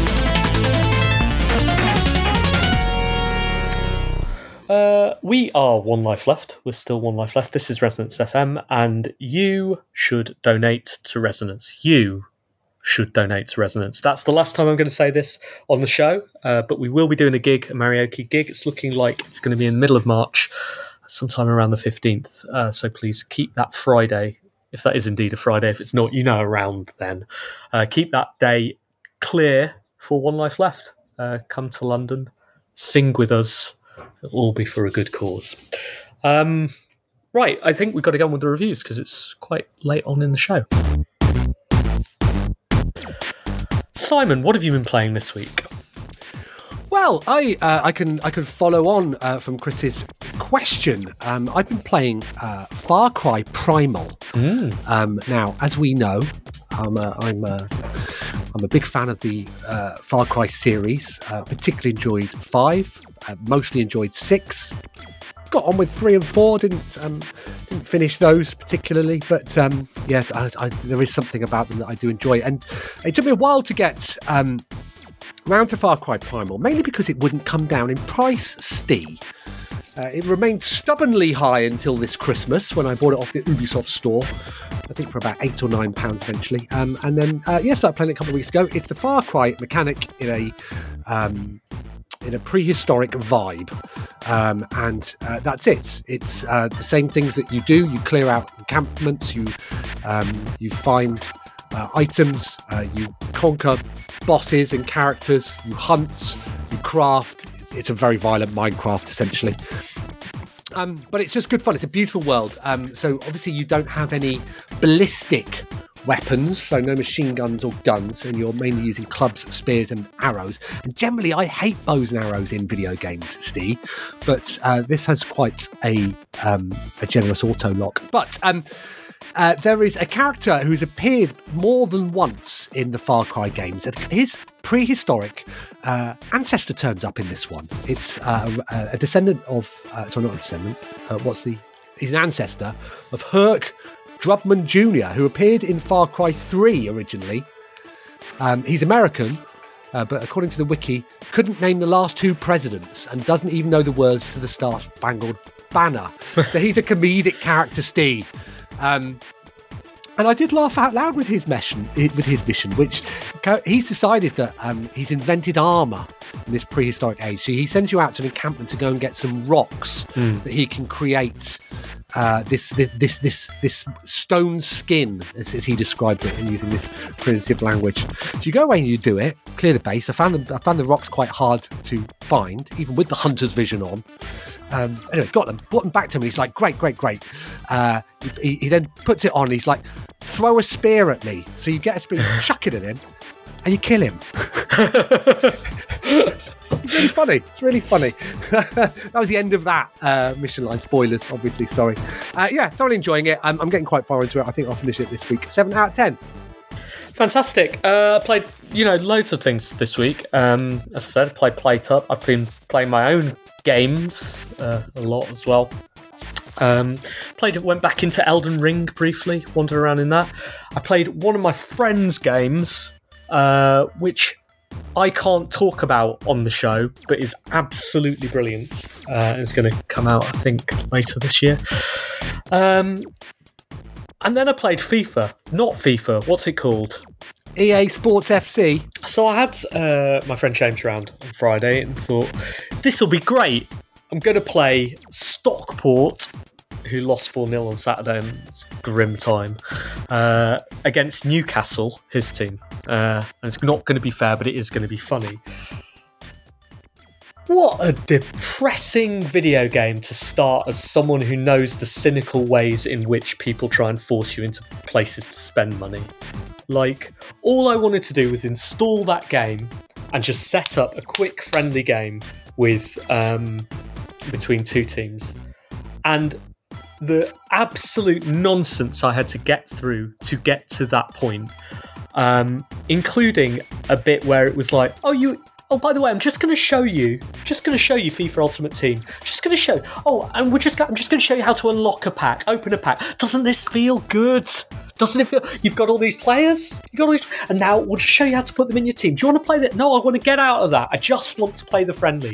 Speaker 6: We are One Life Left. We're still One Life Left. This is Resonance FM, and you should donate to Resonance. You should donate to Resonance. That's the last time I'm going to say this on the show, but we will be doing a karaoke gig. It's looking like it's going to be in the middle of March, sometime around the 15th. So please keep that Friday, if that is indeed a Friday. If it's not, around then. Keep that day clear for One Life Left. Come to London, sing with us. It'll all be for a good cause. Right, I think we've got to go on with the reviews because it's quite late on in the show. Simon, what have you been playing this week?
Speaker 5: Well, I can follow on from Chris's question. I've been playing Far Cry Primal. Now, as we know, I'm a big fan of the Far Cry series. Particularly enjoyed 5. Mostly enjoyed 6. Got on with 3 and 4. Didn't finish those particularly, but there is something about them that I do enjoy. And it took me a while to get round to Far Cry Primal, mainly because it wouldn't come down in price, Steve. It remained stubbornly high until this Christmas when I bought it off the Ubisoft store, I think for about £8 or £9 eventually. And then, started playing it a couple of weeks ago. It's the Far Cry mechanic in a prehistoric vibe. And that's it. It's the same things that you do. You clear out encampments, you find items, you conquer bosses and characters, you hunt, you craft. It's a very violent Minecraft, essentially. But it's just good fun. It's a beautiful world. So obviously you don't have any ballistic weapons, so no machine guns or guns, and you're mainly using clubs, spears and arrows. And generally I hate bows and arrows in video games, Steve, but this has quite a generous auto lock. But there is a character who's appeared more than once in the Far Cry games, and his prehistoric ancestor turns up in this one. It's a descendant of sorry, not a descendant, he's an ancestor of Herc Drubman Jr., who appeared in Far Cry 3 originally. He's American, but according to the wiki, couldn't name the last 2 presidents and doesn't even know the words to the Star Spangled Banner. So he's a comedic character, Steve. And I did laugh out loud with his mission, which he's decided that he's invented armour in this prehistoric age. So he sends you out to an encampment to go and get some rocks that he can create this stone skin, as he describes it, in using this primitive language. So you go away and you do it, clear the base. I found the rocks quite hard to find, even with the hunter's vision on. Anyway, got them, brought them back to him, and he's like, great. He then puts it on, and he's like, throw a spear at me. So you get a spear, chuck it at him, and you kill him. It's really funny. That was the end of that mission line. Spoilers, obviously, sorry. Thoroughly enjoying it. I'm getting quite far into it. I think I'll finish it this week. 7 out of 10.
Speaker 6: Fantastic. I played, loads of things this week. As I said, I played PlayTub. I've been playing my own games a lot as well. Went back into Elden Ring briefly, wandered around in that. I played one of my friend's games, which I can't talk about on the show, but is absolutely brilliant. It's going to come out, I think, later this year. And then I played FIFA. Not FIFA, what's it called?
Speaker 5: EA Sports FC.
Speaker 6: So I had my friend James around on Friday and thought, this will be great. I'm going to play Stockport, who lost 4-0 on Saturday, and it's a grim time, against Newcastle, his team. And it's not going to be fair, but it is going to be funny. What a depressing video game to start as someone who knows the cynical ways in which people try and force you into places to spend money. Like, all I wanted to do was install that game and just set up a quick, friendly game with between two teams. And the absolute nonsense I had to get through to get to that point, including a bit where it was like, oh, by the way, I'm just going to show you FIFA Ultimate Team. Just going to show. Oh, and I'm just going to show you how to unlock a pack, open a pack. Doesn't this feel good? Doesn't it feel? You've got all these players. And now we'll just show you how to put them in your team. Do you want to play that? No, I want to get out of that. I just want to play the friendly.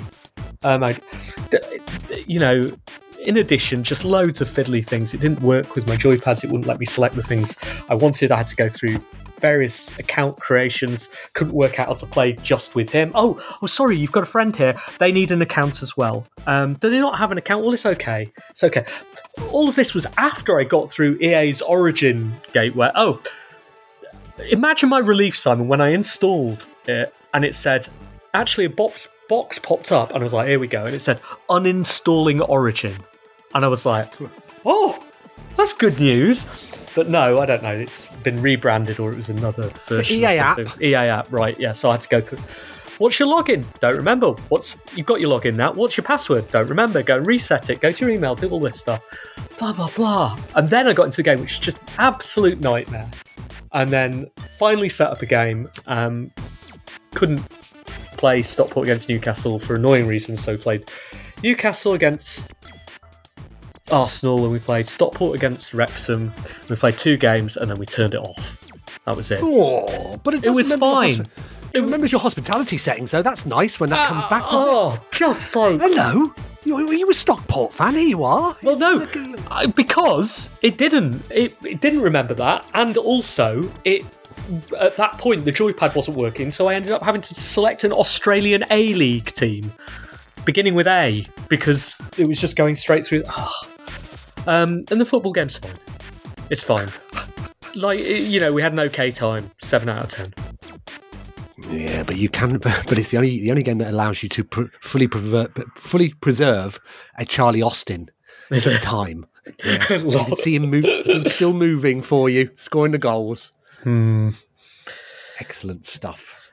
Speaker 6: In addition, just loads of fiddly things. It didn't work with my joypads. It wouldn't let me select the things I wanted. I had to go through various account creations. Couldn't work out how to play just with him. Oh, sorry, you've got a friend here. They need an account as well. Do they not have an account? Well, it's okay. It's okay. All of this was after I got through EA's Origin gateway. Oh, imagine my relief, Simon, when I installed it and it said, actually a box popped up and I was like, here we go. And it said, uninstalling Origin. And I was like, oh, that's good news. But no, I don't know. It's been rebranded or it was another version.
Speaker 5: EA app.
Speaker 6: EA app, right. Yeah, so I had to go through. What's your login? Don't remember. You've got your login now. What's your password? Don't remember. Go and reset it. Go to your email. Do all this stuff. Blah, blah, blah. And then I got into the game, which is just absolute nightmare. And then finally set up a game. Couldn't play Stockport against Newcastle for annoying reasons, so played Newcastle against Arsenal, and we played Stockport against Wrexham. We played 2 games and then we turned it off. That was it.
Speaker 5: Oh, but it
Speaker 6: was fine.
Speaker 5: It remembers your hospitality settings, though. That's nice when that comes back.
Speaker 6: Just like,
Speaker 5: hello. You a Stockport fan? Here you are.
Speaker 6: Well, no, because it didn't. It didn't remember that, and also it. At that point, the joypad wasn't working, so I ended up having to select an Australian A-League team, beginning with A, because it was just going straight through. And the football game's fine. It's fine. Like, we had an okay time. 7 out of 10.
Speaker 5: Yeah, but you can. But it's the only game that allows you to fully preserve a Charlie Austin at time. Yeah. You can see him still moving for you, scoring the goals. Excellent stuff.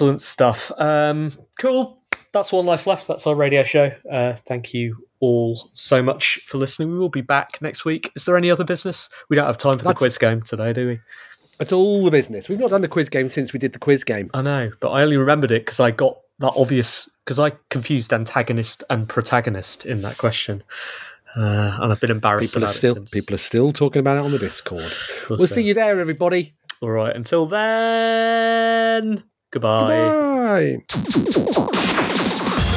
Speaker 6: Cool. That's One Life Left. That's our radio show. Thank you all so much for listening. We will be back next week. Is there any other business? We don't have time for the quiz game today, do we?
Speaker 5: It's all the business. We've not done the quiz game since we did the quiz game.
Speaker 6: I know, but I only remembered it because I got that obvious, because I confused antagonist and protagonist in that question. And I've been embarrassed about it since.
Speaker 5: People are still talking about it on the Discord. We'll see you there, everybody.
Speaker 6: All right, until then, goodbye.
Speaker 5: Goodbye.